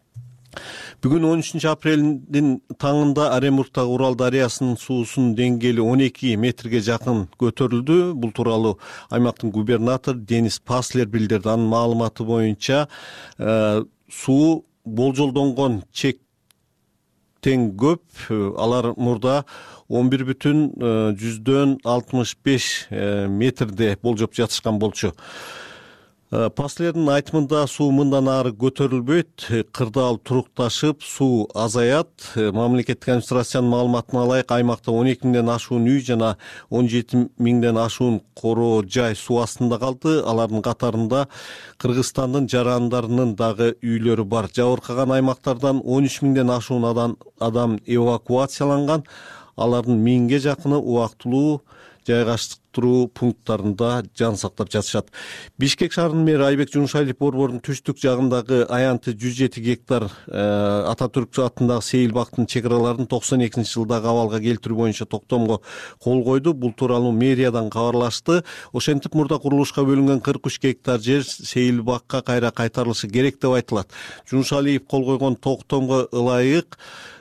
Бүгүн он үчүнчү апрелдин таңында Оренбургдагы Урал дарыясынын суусунун деңгээли он эки метрге жакын көтөрүлдү. Бул тууралуу аймактын губернатору Денис Паслер билдирди. Анын маалыматы боюнча суу болжолдонгон чектен көп. Алар мурда он бир бүтүн жүздөн алтымыш беш метрде болжоп жатышкан болчу. Паслердин айтымында суу мындан ары көтөрүлбөйт, кырдаал турукташып, суу азаят. Мамлекеттик администрациянын маалыматына ылайык, аймакта он эки миңден ашуун үй жана он жети миңден ашуун короо жай суу астында калды. Алардын катарында Кыргызстандын жарандарынын дагы үйлөрү бар. Жабыркаган аймактардан он үч миңден ашуун адам, адам эвакуацияланган. Алардын миңге жакыны убактылуу жайгаштыруу пункттарында жан сактап жатышат. Бишкек шаарынын мэри Айбек Жунушалиев борбордун түштүк жагындагы аянты жүз жети гектар Ататүрк атындагы сейил бактын чек араларын токсон экинчи жылдагы абалга келтирүү боюнча токтомго кол койду. Бул тууралуу мэриядан кабарлашты. Ошентип мурда курулушка бөлүнгөн кырк үч гектар жер сейил бакка кайра кайтарылышы керек деп айтылат. Жунушалиев кол койгон токтомго ылайык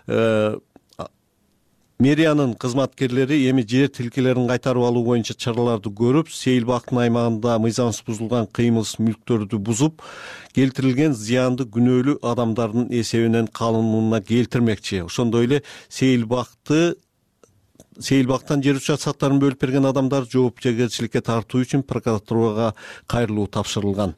мэриянын кызматкерлери эми жер тилкелерин кайтарып алуу боюнча чараларды көрүп, сейил бактын аймагында мыйзамсыз бузулган кыймылсыз мүлктөрдү бузуп, келтирилген зыянды күнөөлүү адамдардын эсебинен калынууна келтирмекчи. Ошондой эле сейил бакты сейилбактан жер участкаларын бөлүп берген адамдар жоопкерчиликке тартуу үчүн прокуратурага кайрылуу тапшырылган.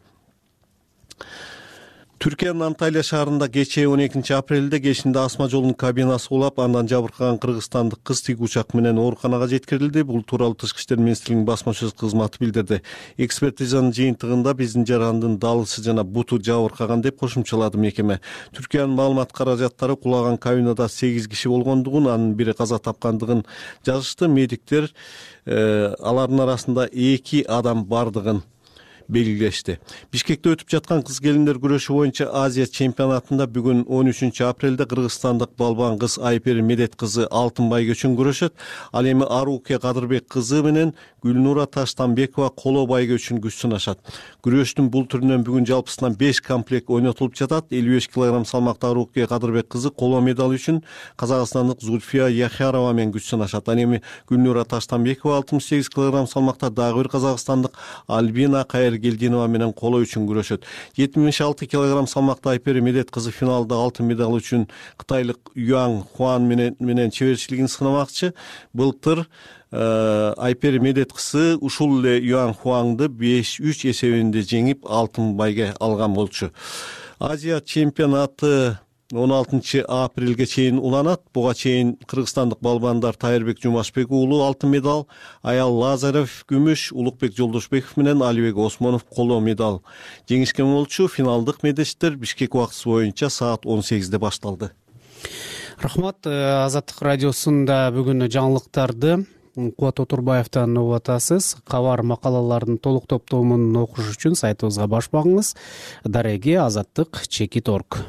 Түркиянын Анталия шаарында кечээ он экинчи апрелде кечинде асма жолунун кабинасы кулап, андан жабыркаган кыргызстандык кыз тик учак менен ооруканага жеткирилди. Бул тууралуу Тышкы иштер министрлигинин басма сөз кызматы билдирди. Экспертизанын жыйынтыгында биздин жарандын далысы жана буту жабыркаган деп кошумчалады мекеме. Түркиянын маалымат каражаттары кулаган кабинада сегиз киши болгондугун, анын бири каза тапкандыгын жазышты. Медиктер э, алардын арасында эки адам бардыгын белгилешти. Бишкекте өтүп жаткан кыз келиндер күрөшү боюнча Азия чемпионатында бүгүн он үчүнчү апрелде кыргызстандык балбан кыз Айпери Медет кызы алтын байге үчүн күрөшөт. Ал эми Аруке Кадырбек кызы менен Гүлнура Таштанбекова коло байге үчүн күч сынашат. Күрөштүн бул түрүнөн бүгүн жалпысынан беш комплект ойнотулуп жатат. элүү беш килограмм салмакта Аруке Кадырбек кызы коло медаль үчүн казакстандык Зульфия Яхярова менен күч сынашат. Ал эми Гүлнура Таштанбекова алтымыш сегиз килограмм салмакта дагы бир казакстандык Альбина Кайыр Гелдинова менен коло үчүн күрөшөт. жетимиш алты килограмм салмакта Айпери Медет кызы финалда алтын медаль үчүн кытайлык Юан Хуан менен менен чеберчилигин сынамакчы. Былтыр Айпери Медет кызы ушул эле Юан Хуаңды беш үч эсебинде жеңип алтын байге алган болчу. Азия чемпионаты он алтынчы апрелге чейин уланат. Буга чейин кыргызстандык балбандар Тайырбек Жумашбек уулу алтын медаль, Аял Лазарев күмүш, Улукбек Жолдошбеков менен Алибек Осмонов коло медаль жеңишкен болчу. Финалдык медештер Бишкек убактысы боюнча саат он сегизде башталды. Рахмат. Азаттык радиосунда бүгүн жаңылыктарды Кубат Отурбаевтан угуп атасыз. Кабар макалалардын толук топтомун окуш үчүн сайтыбызга баш багыңыз. Дареги азаттык чекит точка орг.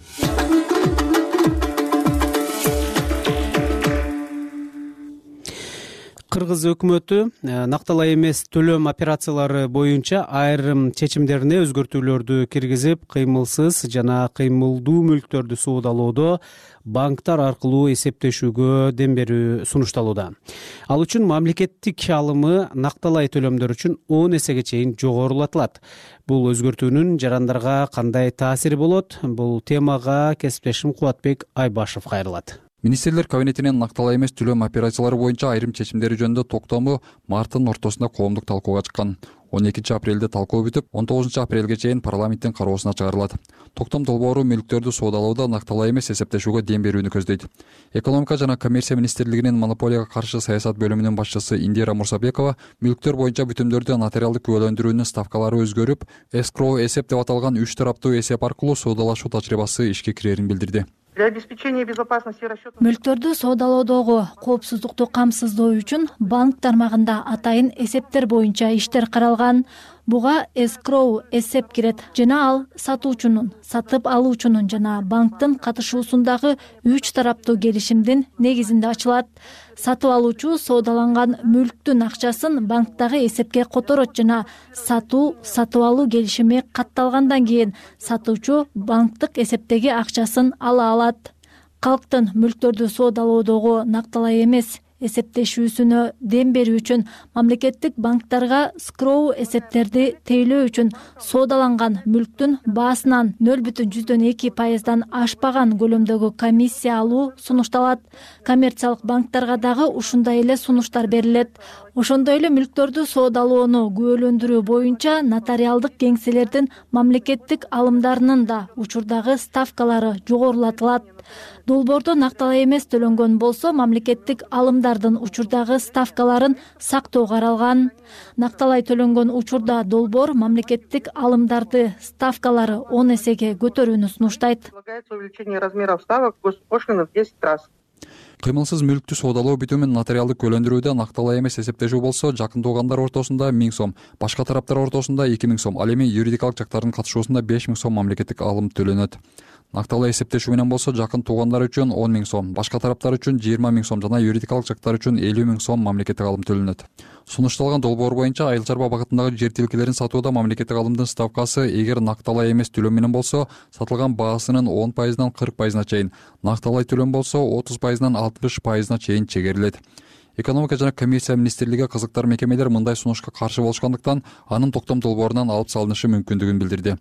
Кыргыз өкмөтү накталай эмес төлөм операциялары боюнча айрым чечимдерине өзгөртүүлөрдү киргизип, кыймылсыз жана кыймылдуу мүлктөрдү суудалоодо банктар аркылуу эсептешүүгө дем берүү сунушталууда. Ал үчүн мамлекеттик алымы накталай төлөмдөр үчүн он эсеге чейин жогорулатылат. Бул өзгөртүүнүн жарандарга кандай таасири болот? Бул темага кесиптешим Кубатбек Айбашев кайрылат. Министрлер кабинетинин накталай эмес төлөм операциялары боюнча айрым чечимдери жөнүндө токтому марттын ортосунда коомдук талкууга чыккан. он экинчи апрелде талкуу бүтүп, он тогузунчу апрелге чейин парламенттин кароосуна чыгарылат. Токтом долбоору мүлктөрдү суудалоодо накталай эмес эсептешүүгө дем берүүнү көздөйт. Экономика жана коммерция министрлигинин монополияга каршы саясат бөлүмүнүн башчысы Индира Мурсабекова мүлктөр боюнча бүтүмдөрдү нотариалдык күбөлөндүрүүнүн ставкалары өзгөрүп, эскроу эсеп деп аталган үч тараптуу эсеп аркылуу суудалашуу тажрыйбасы ишке кирерин билдирди. Для обеспечения безопасности расчетов мүлктөрдү соодалоодогу коопсуздукту камсыздоо үчүн банк тармагында атайын эсептер боюнча иштер каралган. Буга эскроу эсеп кирет жана ал сатуучунун, сатып алуучунун жана банктын катышуусундагы үч тараптуу келишимдин негизинде ачылат. Сатып алуучу соодаланган мүлктүн акчасын банктагы эсепке которот жана сатуу, сатып алуу келишими катталгандан кийин сатуучу банктык эсептеги акчасын ала алат. Калктын мүлктөрдү соодалоодогу накталай эмес эсептешүүсүнө дем берүү үчүн мамлекеттик банктарга скроу эсептерди тейлөө үчүн соодаланган мүлктүн баасынан нөл бүтүн жүздөн эки пайыздан ашпаган көлөмдөгү комиссия алуу сунушталат. Коммерциялык банктарга дагы ушундай эле сунуштар берилет. Ошондой эле мүлктөрдү соодалоону күбөлөндүрүү боюнча нотариалдык кеңселердин мамлекеттик алымдарынын да учурдагы ставкалары жогорулатылат. Долбоордо накталай эмес төлөнгөн болсо мамлекеттик алымдардын учурдагы ставкаларын сактоо каралган. Накталай төлөнгөн учурда долбоор мамлекеттик алымдарды ставкалары он эсеге көтөрүүнү сунуштайт. увеличение размеров ставок госпошлины в десять раз. Кыймылсыз мүлктү соодалоо бүтүмүн нотариалдык күбөлөндүрүүдө накталай эмес эсептешүү болсо жакын туугандар ортосунда миң сом, башка тараптар ортосунда эки миң сом, ал эми юридикалык жактардын катышуусунда беш миң сом мамлекеттик алым төлөнөт. Накталай эсептешүү менен болсо жакын туугандар үчүн он миң сом, башка тараптар үчүн жыйырма миң сом жана юридикалык жактар үчүн элүү миң сом мамлекеттик алым төлөнөт. Сунушталган долбоор боюнча айыл чарба багытындагы жер тилкелерин сатууда мамлекеттик алымдын ставкасы эгер накталай эмес төлөм менен болсо сатылган баасынын он пайызынан кырк пайызына чейин, накталай төлөм болсо отуз пайызынан алтымыш пайызына чейин чегерилет. Экономика жана коммерция министрлиги кызыктар мекемелер мындай сунушка каршы болушкандыктан анын токтом долбоорунан алып салынышы мүмкүндүгүн билдирди.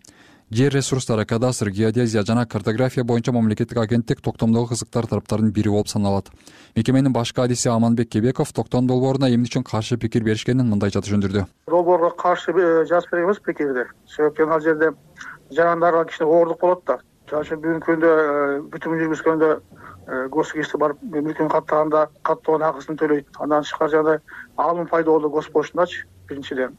жер ресурстары, кадастр, геодезия жана картография боюнча мамлекеттик агенттик токтомдогу кызыктар тараптарынын бири болуп саналат. Мекеменин башкы адиси Аманбек Кебеков токтом долбооруна эмне үчүн каршы пикир беришкенин мындайча түшүндүрдү. Долбоорго каршы жазып беребиз пикирди. Себеби ал жерде жарандарга кичине оордук болот да. Жашын бүгүнкү күндө бүтүн жүргүзгөндө госугизди барып мүлкүн каттаганда каттоонун акысын төлөйт. Андан тышкары жана алым пайда болду госпочтундачы биринчиден.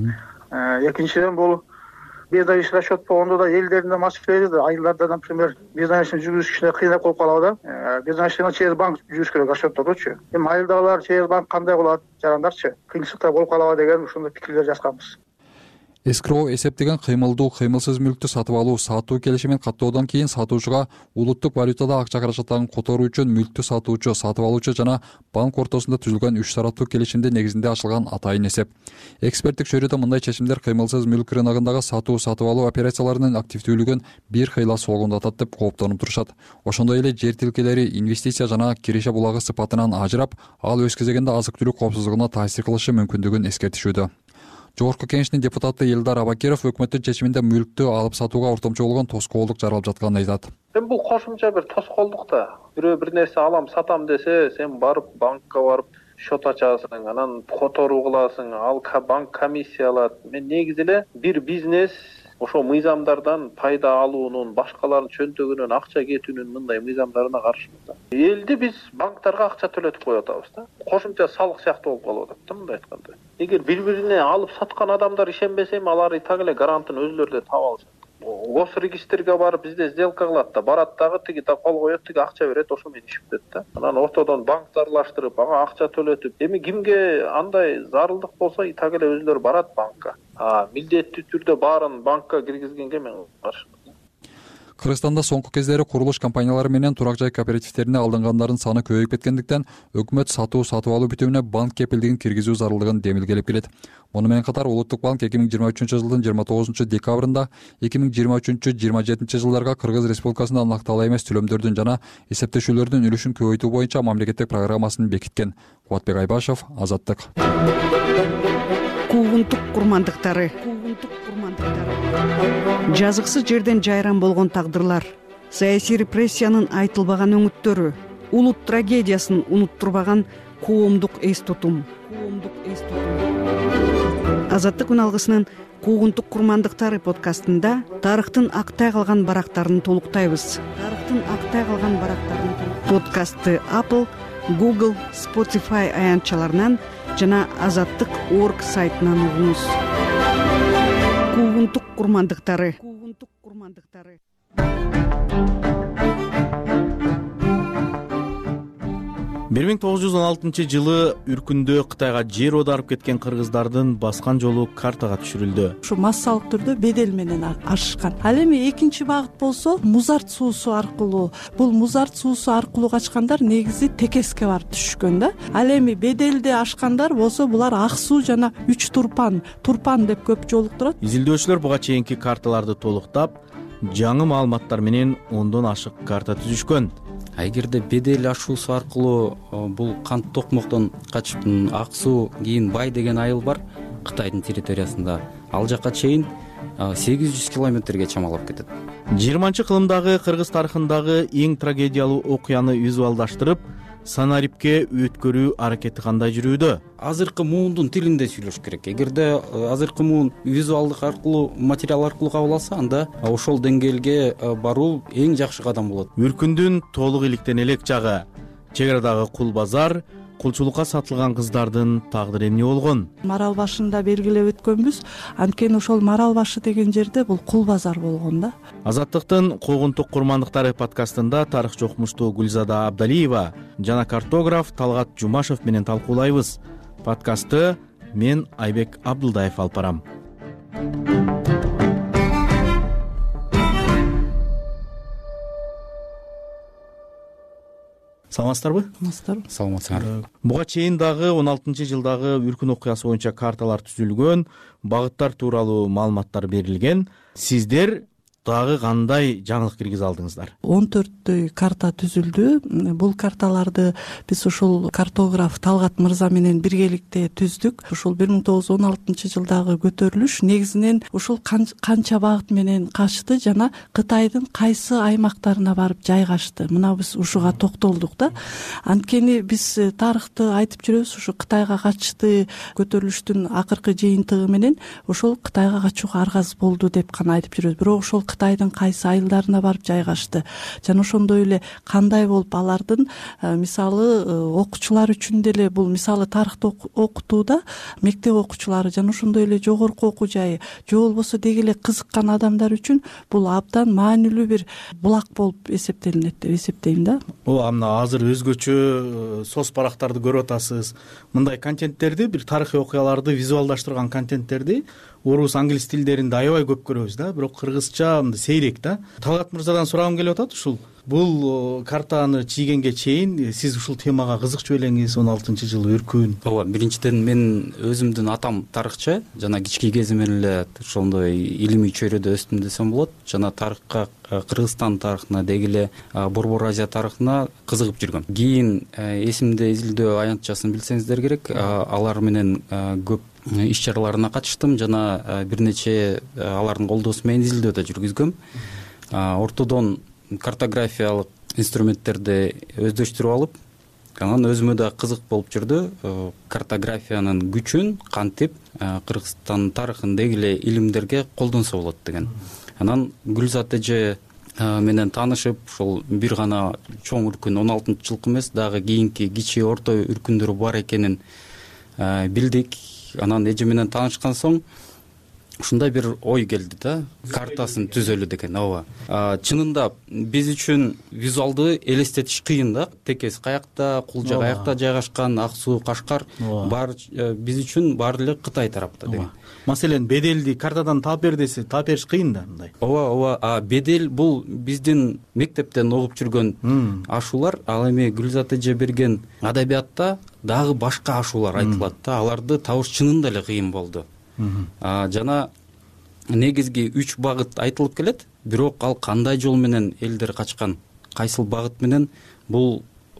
Экинчиден бул бездавичный расчет болгондо да элдердин да маселеси да айылдарда, например, бездавичный жүргүзүш кичине кыйынак болуп калабы да. Бездавичный через банк жүрүш керек расчеттордучу. Эми айылдагылар через банк кандай болот, жарандарчы кыйынчылыктар болуп калабы деген ушундай пикирлер жазганбыз. Escrow эсептеген кыймылдуу, кыймылсыз мүлктү сатып алуу, сатуу келишимин каттоодон кийин сатуучуга улуттук валютада акча каражаттарын которуу үчүн мүлктү сатуучу, сатып алуучу жана банк ортосунда түзүлгөн үч тараптуу келишимдин негизинде ачылган атайын эсеп. Эксперттик чөйрөдө мындай чечимдер кыймылсыз мүлк рыногундагы сатуу, сатып алуу операцияларынын активдүүлүгүн бир кыйла согундатат деп кооптонуп турушат. Ошондой эле жер тилкелери инвестиция жана киреше булагы сыпатынан ажырап, ал өз кезегинде азык-түлүк коопсуздугуна таасир кылышы мүмкүндүгүн эскертишүүдө. Жогорку Кеңештин депутаты Элдар Абакиров өкмөттүн чечиминде мүлктү алып сатууга ортомчу болгон тоскоолдук жаралып жатканын айтат. Эми бул кошумча бир тоскоолдук да. Бирөө бир нерсе алам, сатам десе, сен барып банкка барып счет ачасың, анан которуу кыласың, ал банк комиссия алат. Мен негизи эле бир бизнес ошо мыйзамдардан пайда алуунун, башкалардын чөнтөгүнөн акча кетүүнүн мындай мыйзамдарына каршымыз. Элди биз банктарга акча төлөтүп коюп атабыз да. Кошумча салык сыяктуу болуп калып атат да мындай айтканда. Эгер бири-бирине алып саткан адамдар ишенбесе, алар так эле гарантын өзлөрү да таап алышат. Госрегистрге барып бизде сделка кылат да, барат дагы тиги да кол коет, тиги акча берет, ошо менен иш бүтөт да. Анан ортодон банкты аралаштырып, ага акча төлөтүп, эми кимге андай зарылдык болсо, так эле өзлөрү барат банкка. А милдеттүү түрдө баарын банкка киргизгенге мен каршымын. Кыргызстанда соңку кездери курулуш компаниялары менен турак жай кооперативтерине алынгандардын саны көбөйүп кеткендиктен өкмөт сатуу сатып алуу бүтүмүнө банк кепилдигин киргизүү зарылдыгын демилгелеп келет. Муну менен катар Улуттук банк эки миң жыйырма үчүнчү жылдын жыйырма тогузунчу декабрында эки миң жыйырма үчүнчү жыйырма жетинчи жылдарга Кыргыз Республикасында накталаа эмес төлөмдөрдүн жана эсептешүүлөрдүн үлүшүн көбөйтүү боюнча мамлекеттик программасын бекиткен. Кубатбек Айбашев, Азаттык. Куугунтук курмандыктары. Жазыксыз жерден жайран болгон тагдырлар, саясий репрессиянын айтылбаган өңүттөрү, улут трагедиясын унуттурбаган коомдук эс тутум. Азаттык күн алгысынын Куугунтук курмандыктары подкастында тарыхтын актай калган барактарын толуктайбыз. Тарыхтын актай калган барактарын подкастты Apple, Google, Spotify аянтчаларынан жана азаттык точка орг сайтынан угуңуз. Куугунтук курмандыктары. Куугунтук курмандыктары. бир миң тогуз жүз он алтынчы жылы Үркүндө Кытайга жер оодарып кеткен кыргыздардын баскан жолу картага түшүрүлдү. Ушу массалык түрдө бедел менен ашышкан. Ал эми экинчи багыт болсо музарт суусу аркылуу. Бул музарт суусу аркылуу качкандар негизи текеске барып түшкөн да. Ал эми беделди ашкандар болсо булар ак суу жана үч турпан, турпан деп көп жолуктурат. Изилдөөчүлөр буга чейинки карталарды толуктап, жаңы маалыматтар менен ондон ашык карта түзүшкөн. Эгерде бедел ашуусу аркылуу бул кант токмоктон качып ак суу кийин Бай деген айыл бар Кытайдын территориясында, ал жака чейин сегиз жүз километрге чамалап кетет. жыйырманчы кылымдагы кыргыз тарыхындагы эң трагедиялуу окуяны визуалдаштырып, санарипке өткөрүү аракети кандай жүрүүдө? Азыркы муундун тилинде сүйлөш керек. Эгерде азыркы муун визуалдык аркылуу, материал аркылуу кабыл алса, анда ошол деңгээлге баруу эң жакшы кадам болот. Үркүндүн толук иликтен элек жагы, чек арадагы кул базар, кулчулукка сатылган кыздардын тагдыры эмне болгон? Марал башында белгилеп өткөнбүз, анткени ошол Марал башы деген жерде бул кул базар болгон да. Азаттыктын Куугунтук курмандыктары подкастында тарых жокмуштуу Гүлзада Абдалиева жана картограф Талгат Жумашев менен талкуулайбыз. Подкастты мен Айбек Абдылдаев алып барам. Саламатсыздарбы? Саламатсыздарбы? Саламатсыздар. Буга чейин дагы он алтынчы жылдагы Үркүн окуясы боюнча карталар түзүлгөн, багыттар тууралуу маалыматтар берилген. Сиздер дагы кандай жаңылык киргизе алдыңыздар? он төрттөй карта түзүлдү. Бул карталарды биз ушул картограф Талгат мырза менен биргеликте түздүк. Ушул бир миң тогуз жүз он алтынчы жылдагы көтөрүлүш негизинен ушул канча багыт менен качты жана Кытайдын кайсы аймактарына барып жайгашты. Мына биз ушуга токтолдук да. Анткени биз тарыхты айтып жүрөбүз, ушу Кытайга качты көтөрүлүштүн акыркы жыйынтыгы менен ошол Кытайга качууга аргасыз болду деп гана айтып жүрөбүз. Бирок ошол Кытайдын кайсы айылдарына барып жайгашты жана ошондой эле кандай болуп алардын мисалы окуучулар үчүн деле бул мисалы тарыхты окутууда мектеп окуучулары жана ошондой эле жогорку окуу жайы же болбосо деги эле кызыккан адамдар үчүн бул абдан маанилүү бир булак болуп эсептелинет деп эсептейм да. Ооба, мына азыр өзгөчө соц барактарды көрүп атасыз. Мындай контенттерди, бир тарыхый окуяларды визуалдаштырган контенттерди орус, англис тилдеринде аябай көп көрөбүз да, бирок кыргызча мындай сейрек да. Талгат мырзадан сурагым келип атат, ушул бул картаны чийгенге чейин сиз ушул темага кызыкчу элеңиз, он алтынчы жылы үркүн. Ооба, биринчиден мен өзүмдүн атам тарыхчы, жана кички кезимден эле ошондой илимий чөйрөдө өстүм десем болот. Жана тарыхка, Кыргызстан тарыхына, деги эле Борбор Азия тарыхына кызыгып жүргөм. Кийин эсимде изилдөө аянтчасын билсеңиздер керек, алар менен көп иш чараларына катыштым жана бир нече алардын колдоосу менен изилдөө да жүргүзгөм. Ортодон картографиялык инструменттерди өздөштүрүп алып, анан өзүмө да кызык болуп жүрдү картографиянын күчүн кантип Кыргызстан тарыхын деги эле илимдерге колдонсо болот деген. Анан Гүлзат эже менен таанышып, ошол бир гана чоң үркүн он алтынчы жылкы эмес, дагы кийинки кичи орто үркүндөрү бар экенин билдик. Анан эже менен таанышкан соң ушундай бир ой келди да, картасын түзөлү деген. Ооба. Чынында биз үчүн визуалды элестетиш кыйын да. Текес каякта, Кулжа каякта жайгашкан, Ак суу, Кашкар бар биз үчүн баары эле Кытай тарапта деген. Маселен, беделди картадан таап бер десе, таап бериш кыйын да мындай. Ооба, ооба. А бедел бул биздин мектептен окуп жүргөн ашуулар, ал эми Гүлзат эже берген адабиятта дагы башка ашуулар айтылат да. Аларды табыш чынында эле кыйын болду. Жана негизги үч багыт айтылып келет, бирок ал кандай жол менен элдер качкан, кайсыл багыт менен, бул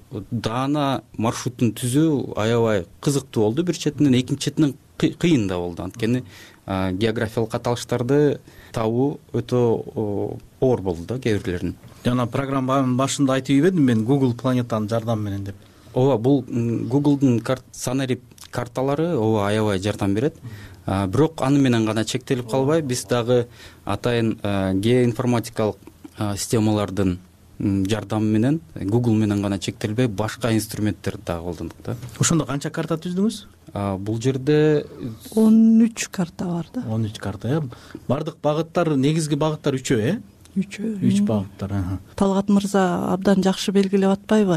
даана маршрутун түзүү аябай кызыктуу болду бир четинен, экинчи четинен кыйын да болду. Анткени географиялык аталыштарды табуу өтө оор болду да кээ бирлерин. Жана программанын башында айтып ийбедим мен Google планетанын жардамы менен деп. Ооба, бул Google'дун санарип карталары ооба аябай жардам берет. Бирок аны менен гана чектелип калбай, биз дагы атайын геоинформатикалык системалардын жардамы менен, Google менен гана чектелбей, башка инструменттерди дагы колдондук да. Ошондо канча карта түздүңүз? Бул жерде он үч карта бар да. он үч карта, э? Бардык багыттар, негизги багыттар үчөө, э? үчөө үч багыттар. Талгат мырза абдан жакшы белгилеп атпайбы?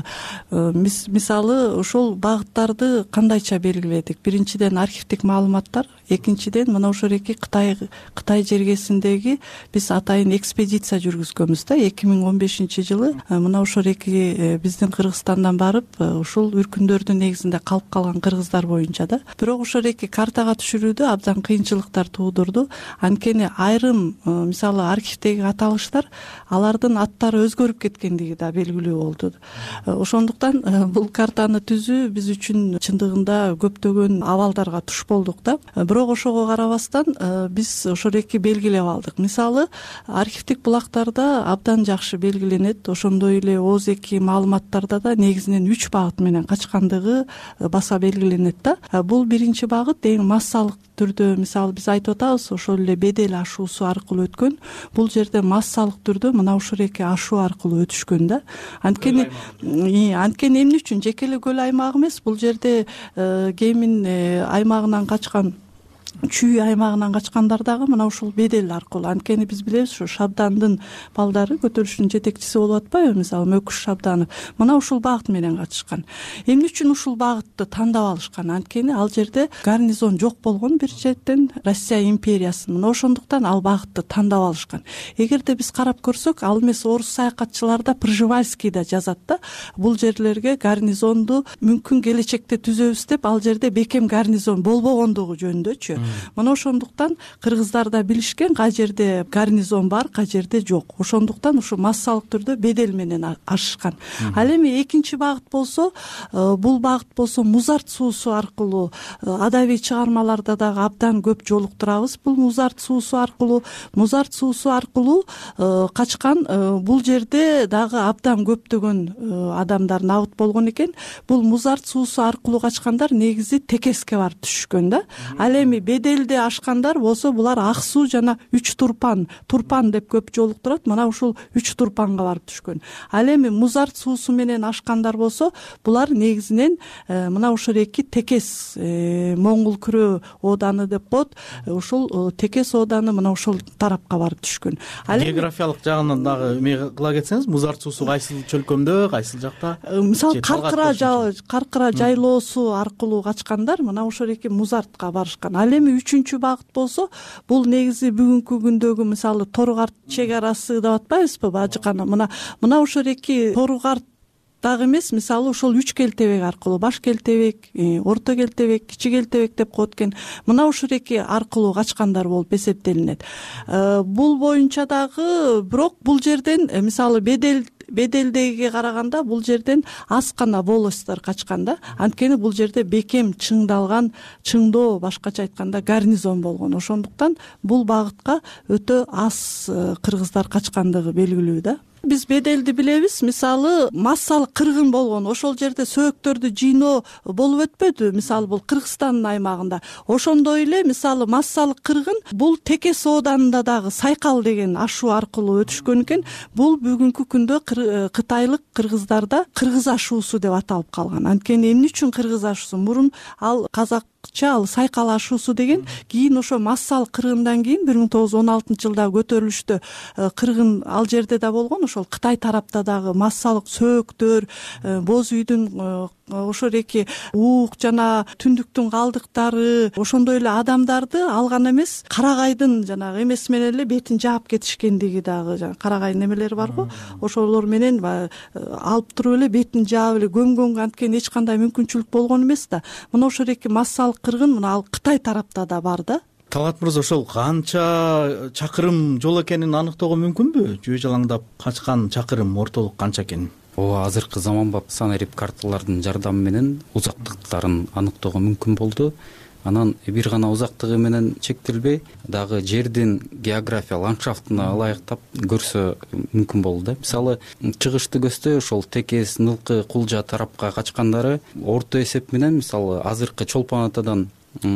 Мисалы ошол багыттарды кандайча белгиледик? Биринчиден архивдик маалыматтар, экинчиден мына ошол эки Кытай Кытай жергесиндеги биз атайын экспедиция жүргүзгөнбүз да. эки миң он бешинчи жылы мына ошол эки биздин Кыргызстандан барып, ушул үркүндөрдүн негизинде калып калган кыргыздар боюнча да. Бирок ошол эки картага түшүрүүдө абдан кыйынчылыктар туудурду. Анткени айрым мисалы архивдеги аталыш алардын аттары өзгөрүп кеткендиги да белгилүү болду. Ошондуктан бул картаны түзүү биз үчүн чындыгында көптөгөн абалдарга туш болдук да. Бирок ошого карабастан биз ошол эки белгилеп алдык. Мисалы, архивдик булактарда абдан жакшы белгиленет, ошондой эле Оз эки маалыматтарда да негизинен үч багыт менен качкандыгы баса белгиленет да. Бул биринчи багыт эң массалык түрдө, мисалы биз айтып атабыз, ошол эле бедел ашуусу аркылуу өткөн. Бул жерде массалык түрдө мына ошол эки ашуу аркылуу өтүшкөн да. Анткени анткени эмне үчүн жеке эле көл аймагы эмес, бул жерде Кемин аймагынан качкан, Чүй аймагынан качкандар дагы мына ушул бедел аркылуу. Анткени биз билебиз, ушу Шабдандын балдары көтөрүлүштүн жетекчиси болуп атпайбы, мисалы Мөкүш Шабданов. Мына ушул багыт менен катышкан. Эмне үчүн ушул багытты тандап алышкан? Анткени ал жерде гарнизон жок болгон бир жерден Россия империясынын. Мына ошондуктан ал багытты тандап алышкан. Эгерде биз карап көрсөк, ал эмес орус саякатчылар да Пржевальский да жазат да. Бул жерлерге гарнизонду мүмкүн келечекте түзөбүз деп, ал жерде бекем гарнизон болбогондугу жөнүндөчү. мына ошондуктан кыргыздар да билишкен кай жерде гарнизон бар, кай жерде жок. Ошондуктан ушу массалык түрдө бедел менен ашышкан. Ал эми экинчи багыт болсо, бул багыт болсо музарт суусу аркылуу адабий чыгармаларда дагы абдан көп жолуктурабыз. Бул музарт суусу аркылуу, музарт суусу аркылуу качкан. Бул жерде дагы абдан көптөгөн адамдар набыт болгон экен. Бул музарт суусу аркылуу качкандар негизи текеске барып түшкөн да. Ал эми беделди ашкандар болсо булар ак суу жана үч турпан, турпан деп көп жолуктурат. Мына ушул үч турпанга барып түшкөн. Ал эми музарт суусу менен ашкандар болсо, булар негизинен мына ушул эки текес, Моңгул күрөө ооданы деп коет. Ушул текес ооданы мына ушул тарапка барып түшкөн. Географиялык жагынан дагы эме кыла кетсеңиз, музарт суусу кайсыл чөлкөмдө, кайсыл жакта? Мисалы Каркыра Каркыра жайлоосу аркылуу качкандар мына ошол эки музартка барышкан. Ал эми үчүнчү багыт болсо, бул негизи бүгүнкү күндөгү мисалы Торугарт чек арасы деп атпайбызбы, бажыкана. Мына мына ошол эки Торугарт дагы эмес, мисалы ошол үч келтебек аркылуу, баш келтебек, орто келтебек, кичи келтебек деп коет экен. Мына ушул эки аркылуу качкандар болуп эсептелинет. Бул боюнча дагы бирок бул жерден мисалы бедел беделдеге караганда бул жерден аз гана волостьтор качкан да. Анткени бул жерде бекем чыңдалган, чыңдоо, башкача айтканда гарнизон болгон. Ошондуктан бул багытка өтө аз кыргыздар качкандыгы белгилүү да. Биз беделди билебиз. Мисалы массалык кыргын болгон, ошол жерде сөөктөрдү жыйноо болуп өтпөдү. Мисалы бул Кыргызстандын аймагында. Ошондой эле мисалы массалык кыргын бул Текес ооданында дагы Сайкал деген ашуу аркылуу өтүшкөн экен. Бул бүгүнкү күндө кытайлык кыргыздарда кыргыз ашуусу деп аталып калган. Анткени эмне үчүн кыргыз ашуусу? Мурун ал казак ал Сайкал ашуусу деген, кийин ошо массалык кыргындан кийин бир миң тогуз жүз он алтынчы жылда көтөрүлүштө кыргын ал жерде да болгон. Ошол Кытай тарапта дагы массалык сөөктөр, боз үйдүн ошол эки уук жана түндүктүн калдыктары, ошондой эле адамдарды алган эмес, карагайдын жанагы эмеси менен эле бетин жаап кетишкендиги дагы, жана карагай немелери барго, ошолор менен алып туруп эле бетин жаап эле көмгөнгө анткени эч кандай мүмкүнчүлүк болгон эмес да. Мына ошол эки массалык кыргын мына ал Кытай тарапта да бар да. Талгат мырза, ошол канча чакырым жол экенин аныктоого мүмкүнбү? Жөө жалаңдап качкан чакырым ортолук канча экенин? Ооба, азыркы заманбап санарип карталардын жардамы менен узактыктарын аныктоого мүмкүн болду. Анан бир гана узактыгы менен чектелбей, дагы жердин география, ландшафтына ылайыктап көрсө мүмкүн болду да. Мисалы, чыгышты көздөй ошол Текес, Нылкы, Кулжа тарапка качкандары орто эсеп менен, мисалы, азыркы Чолпон Атадан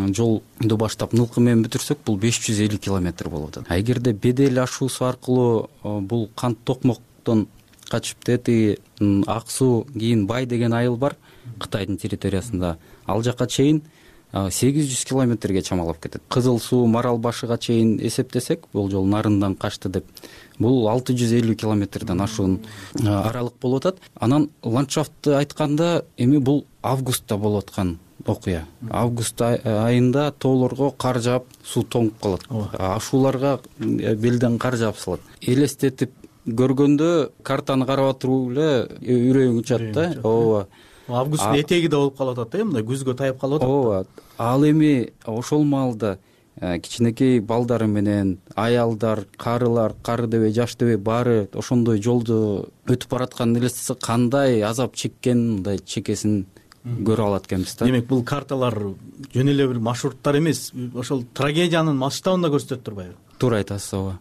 жолду баштап Нылкы менен бүтүрсөк, бул беш жүз элүү километр болуп атат. А эгерде бедел ашуусу аркылуу бул Кант Токмоктон качып тети Ак суу, кийин Бай деген айыл бар Кытайдын территориясында, ал жака чейин сегиз жүз километрге чамалап кетет. Кызыл суу, Марал башыга чейин эсептесек, бул жол Нарындан качты деп, бул алты жүз элүү километрден ашуун аралык болуп атат. Анан ландшафтты айтканда, эми бул августта болуп аткан окуя. Август айында тоолорго кар жаап, суу тоңуп калат. Ашууларга белден кар жаап салат. Элестетип көргөндө картаны карап туруп эле үрөйүң учат да. Ооба. Августтун этеги да болуп калып атат да, мындай күзгө таяп калып атат. Ооба. Ал эми ошол маалда кичинекей балдары менен аялдар, карылар, кары дебей, жаш дебей баары ошондой жолду өтүп баратканын элестесе, кандай азап чеккен, мындай чекесин көрө алат экенбиз да. Демек, бул карталар жөн эле бир маршруттар эмес, ошол трагедиянын масштабын да көрсөтөт турбайбы? Туура айтасыз, ооба.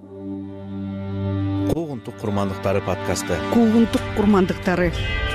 Куугунтук курмандыктары подкасты. Куугунтук курмандыктары.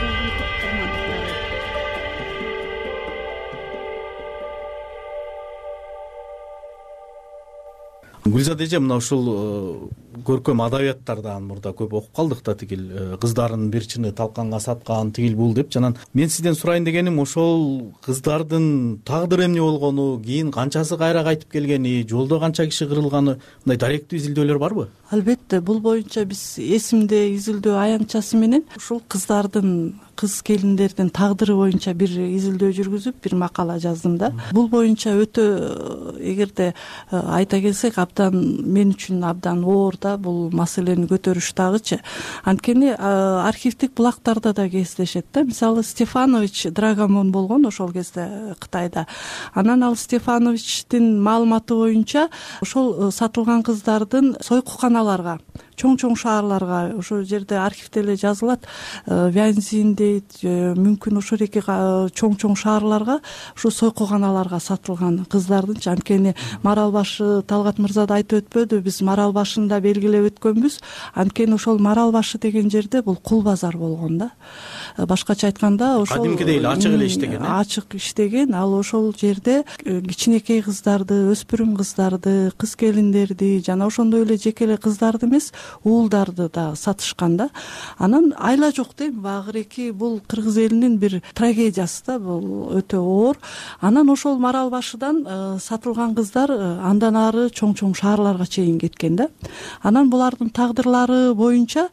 Гүлзада эже, мына ушул көркөм адабияттардан мурда көп окуп калдык да, тигил кыздардын бир чыны талканга саткан, тигил бул деп. Жанан мен сизден сурайын дегеним, ошол кыздардын тагдыры эмне болгону, кийин канчасы кайра кайтып келгени, жолдо канча киши кырылганы, мындай даректүү изилдөөлөр барбы? Албетте, бул боюнча биз эсимде изилдөө аянтчасы менен ушул кыздардын, кыз келиндердин тагдыры боюнча бир изилдөө жүргүзүп, бир макала жаздым да. Бул боюнча өтө, эгерде айта келсек, абдан абдан мен үчүн абдан оор да бул маселени көтөрүш дагычы. Анткени архивдик булактарда да кездешет да. Мисалы Стефанович Драгомон болгон ошол кезде Кытайда. Анан ал Стефановичтин маалыматы боюнча ошол сатылган кыздардын сойкуканаларга, чоң-чоң шаарларга, ошол жерде архивде эле жазылат, Вянзин дейт, мүмкүн ошол эки чоң-чоң шаарларга ушу сойкуканаларга сатылган кыздардынчы. Анткени Марал башы Талгат мырза да айтып өтпөдү, биз Марал башында белгилеп өткөнбүз. Анткени ошол Марал башы деген жерде бул кул базар болгон да. Башкача айтканда ошол кадимкидей эле ачык эле иштеген. Ачык иштеген. Ал ошол жерде кичинекей кыздарды, өспүрүм кыздарды, кыз келиндерди жана ошондой эле жеке эле кыздарды эмес, уулдарды да сатышкан да. Анан айла жок дейм, багыреки бул кыргыз элинин бир трагедиясы да, бул өтө оор. Анан ошол Марал башыдан сатылган кыздар андан ары чоң-чоң шаарларга чейин кеткен да. Анан булардын тагдырлары боюнча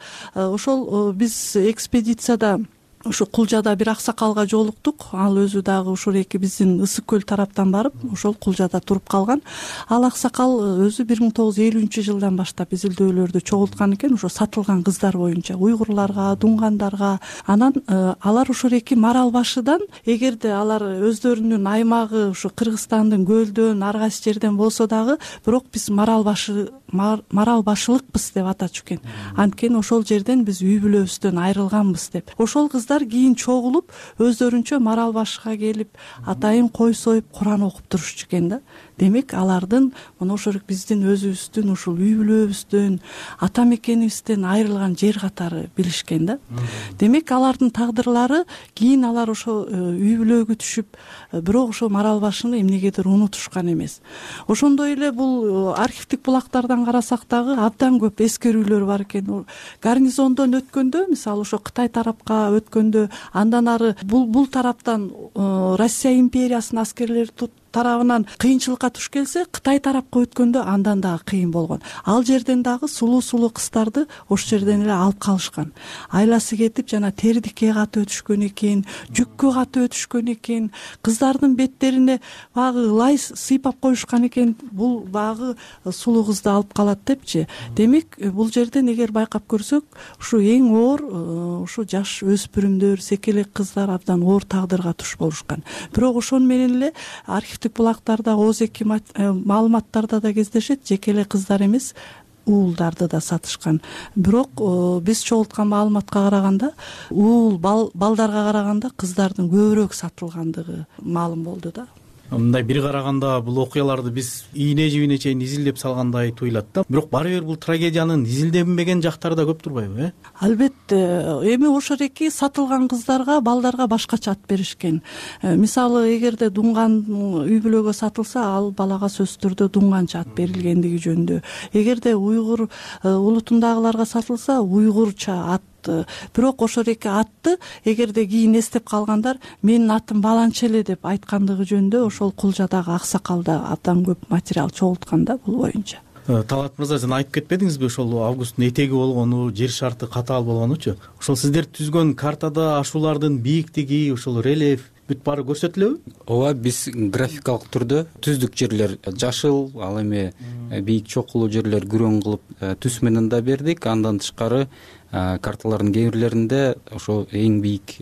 ошол биз экспедицияда ушу Кулжада бир аксакалга жолуктук. Ал өзү дагы ушул эки биздин Ысык көл тараптан барып, ошол Кулжада туруп калган. Ал аксакал өзү бир миң тогуз жүз элүүнчү жылдан баштап изилдөөлөрдү чогулткан экен, ошо сатылган кыздар боюнча уйгурларга, дунгандарга. Анан алар ошол эки Марал башыдан, эгерде алар өздөрүнүн аймагы ушу Кыргызстандын көлдөн, ар кайсы жерден болсо дагы, бирок биз Марал башы Марал башылыкпыз деп атачу экен. Анткени ошол жерден биз үй бүлөбүздөн айрылганбыз деп. Ошол кыздар кийин чогулуп өздөрүнчө Марал башыга келип, атайын кой союп, Куран окуп турушчу экен да. Демек алардын мына ошол биздин өзүбүздүн ушул үй бүлөбүздөн, ата мекенибизден айрылган жер катары билишкен да. Демек алардын тагдырлары кийин алар ошо үй бүлөгө түшүп, бирок ошо Марал башыны эмнегедир унутушкан эмес. Ошондой эле бул архивдик булактардан карасак дагы абдан көп эскерүүлөр бар экен. Гарнизондон өткөндө, мисалы ошо Кытай тарапка өткөндө, андан ары бул бул тараптан Россия империясынын аскерлери тарабынан кыйынчылыкка туш келсе, Кытай тарапка өткөндө андан дагы кыйын болгон. Ал жерден дагы сулуу-сулуу кыздарды ошол жерден эле алып калышкан. Айласы кетип, жана тердикке катып өтүшкөн экен, жүккө катып өтүшкөн экен, кыздардын беттерине багы лай сыйпап коюшкан экен. Бул багы сулуу кызды алып калат депчи. Демек, бул жерден эгер байкап көрсөк, ушу эң оор ушу жаш өспүрүмдөр, секелек кыздар абдан оор тагдырга туш болушкан. Бирок ошон менен эле архив булактарда, ооз-эки маалыматтарда да кездешет, жеке эле кыздар эмес, уулдарды да сатышкан. Бирок биз чогулткан маалыматка караганда, уул балдарга караганда кыздардын көбүрөөк сатылгандыгы маалым болду да. Мындай бир караганда бул окуяларды биз ийне жибине чейин изилдеп салгандай туюлат да. Бирок баары бир бул трагедиянын изилденбеген жактары да көп турбайбы, э? Албетте, эми ошол эки сатылган кыздарга, балдарга башкача ат беришкен. Мисалы, эгерде дунган үй бүлөгө сатылса, ал балага сөзсүз түрдө дунганча ат берилгендиги жөнүндө. Эгерде уйгур улутундагыларга сатылса, уйгурча ат. Бирок ошол эки атты эгерде кийин эстеп калгандар, менин атым баланча эле деп айткандыгы жөнүндө ошол Кулжадагы аксакалда абдан көп материал чогулткан да бул боюнча. Талгат мырза, сиз айтып кетпедиңизби ошол августтун этеги болгону, жер шарты катаал болгонучу? Ошол сиздер түзгөн картада ашуулардын бийиктиги, ошол рельеф бүт баары көрсөтүлөбү? Ооба, биз графикалык түрдө түздүк жерлер жашыл, ал эми бийик чокулуу жерлер күрөң кылып түс менен да бердик. Андан тышкары карталардын кээ бирлеринде ошо эң бийик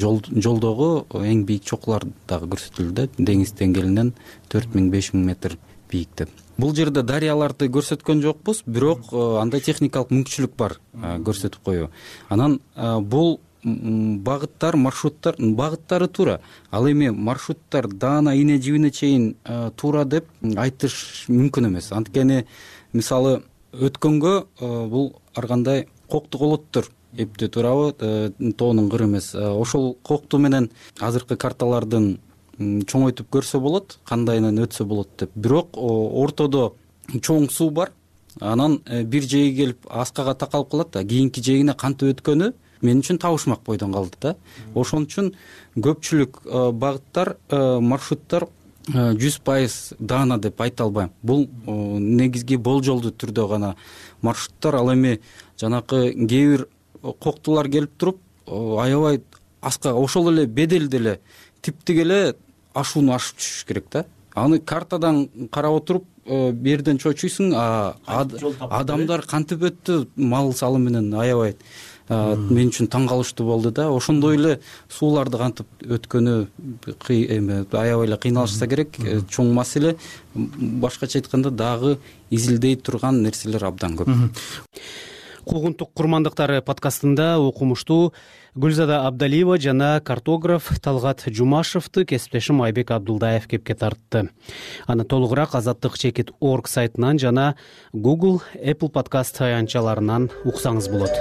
жолдогу эң бийик чокулар дагы көрсөтүлдү. Деңиз деңгээлинен төрт миң беш миң метр бийикте. Бул жерде дарыяларды көрсөткөн жокпуз, бирок андай техникалык мүмкүнчүлүк бар көрсөтүп коюу. Анан бул багыттар, маршруттар, багыттары туура. Ал эми маршруттар даана ийне жибине чейин туура деп айтыш мүмкүн эмес. Анткени мисалы өткөнгө бул ар кандай кокту колоттор эптеп турабы, тоонун кыры эмес. Ошол кокту менен азыркы карталардын чоңойтуп көрсө болот, кандайынан өтсө болот деп. Бирок ортодо чоң суу бар. Анан бир жээги келип аскага такалып калат да, кийинки жээгине кантип өткөнү мен үчүн табышмак бойдон калды да. Ошон үчүн көпчүлүк багыттар, маршруттар жүз пайыз даана деп айта албайм. Бул негизги болжолдуу түрдө гана маршруттар. Ал эми жанакы кээ бир коктулар келип туруп, аябай аскага ошол эле беделде эле типтик эле ашууну ашып түшүш керек да. аны картадан карап отуруп бул жерден чочуйсуң, адамдар кантип өттү мал салым менен аябай мен үчүн таң калыштуу болду да. Ошондой эле сууларды кантип өткөнү аябай эле кыйналышса керек. Чоң маселе, башкача айтканда дагы изилдей турган нерселер абдан көп. Куугунтук курмандыктары подкастында окумуштуу Гүлзада Абдалиева жана картограф Талгат Жумашевду кесиптешим Айбек Абдулдаев кепке тартты. Аны толугураак азаттык чекит точка орг сайтынан жана Google, Apple подкаст таянчаларынан уксаңыз болот.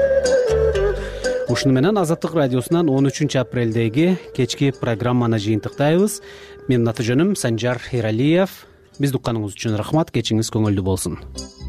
Ушуну менен Азаттык радиосунан он үчүнчү апрелдеги кечки программаны жыйынтыктайбыз. Менин аты жөнүм Санжар Эралиев. Бизди укканыңыз үчүн рахмат. Кечиңиз көңүлдүү болсун.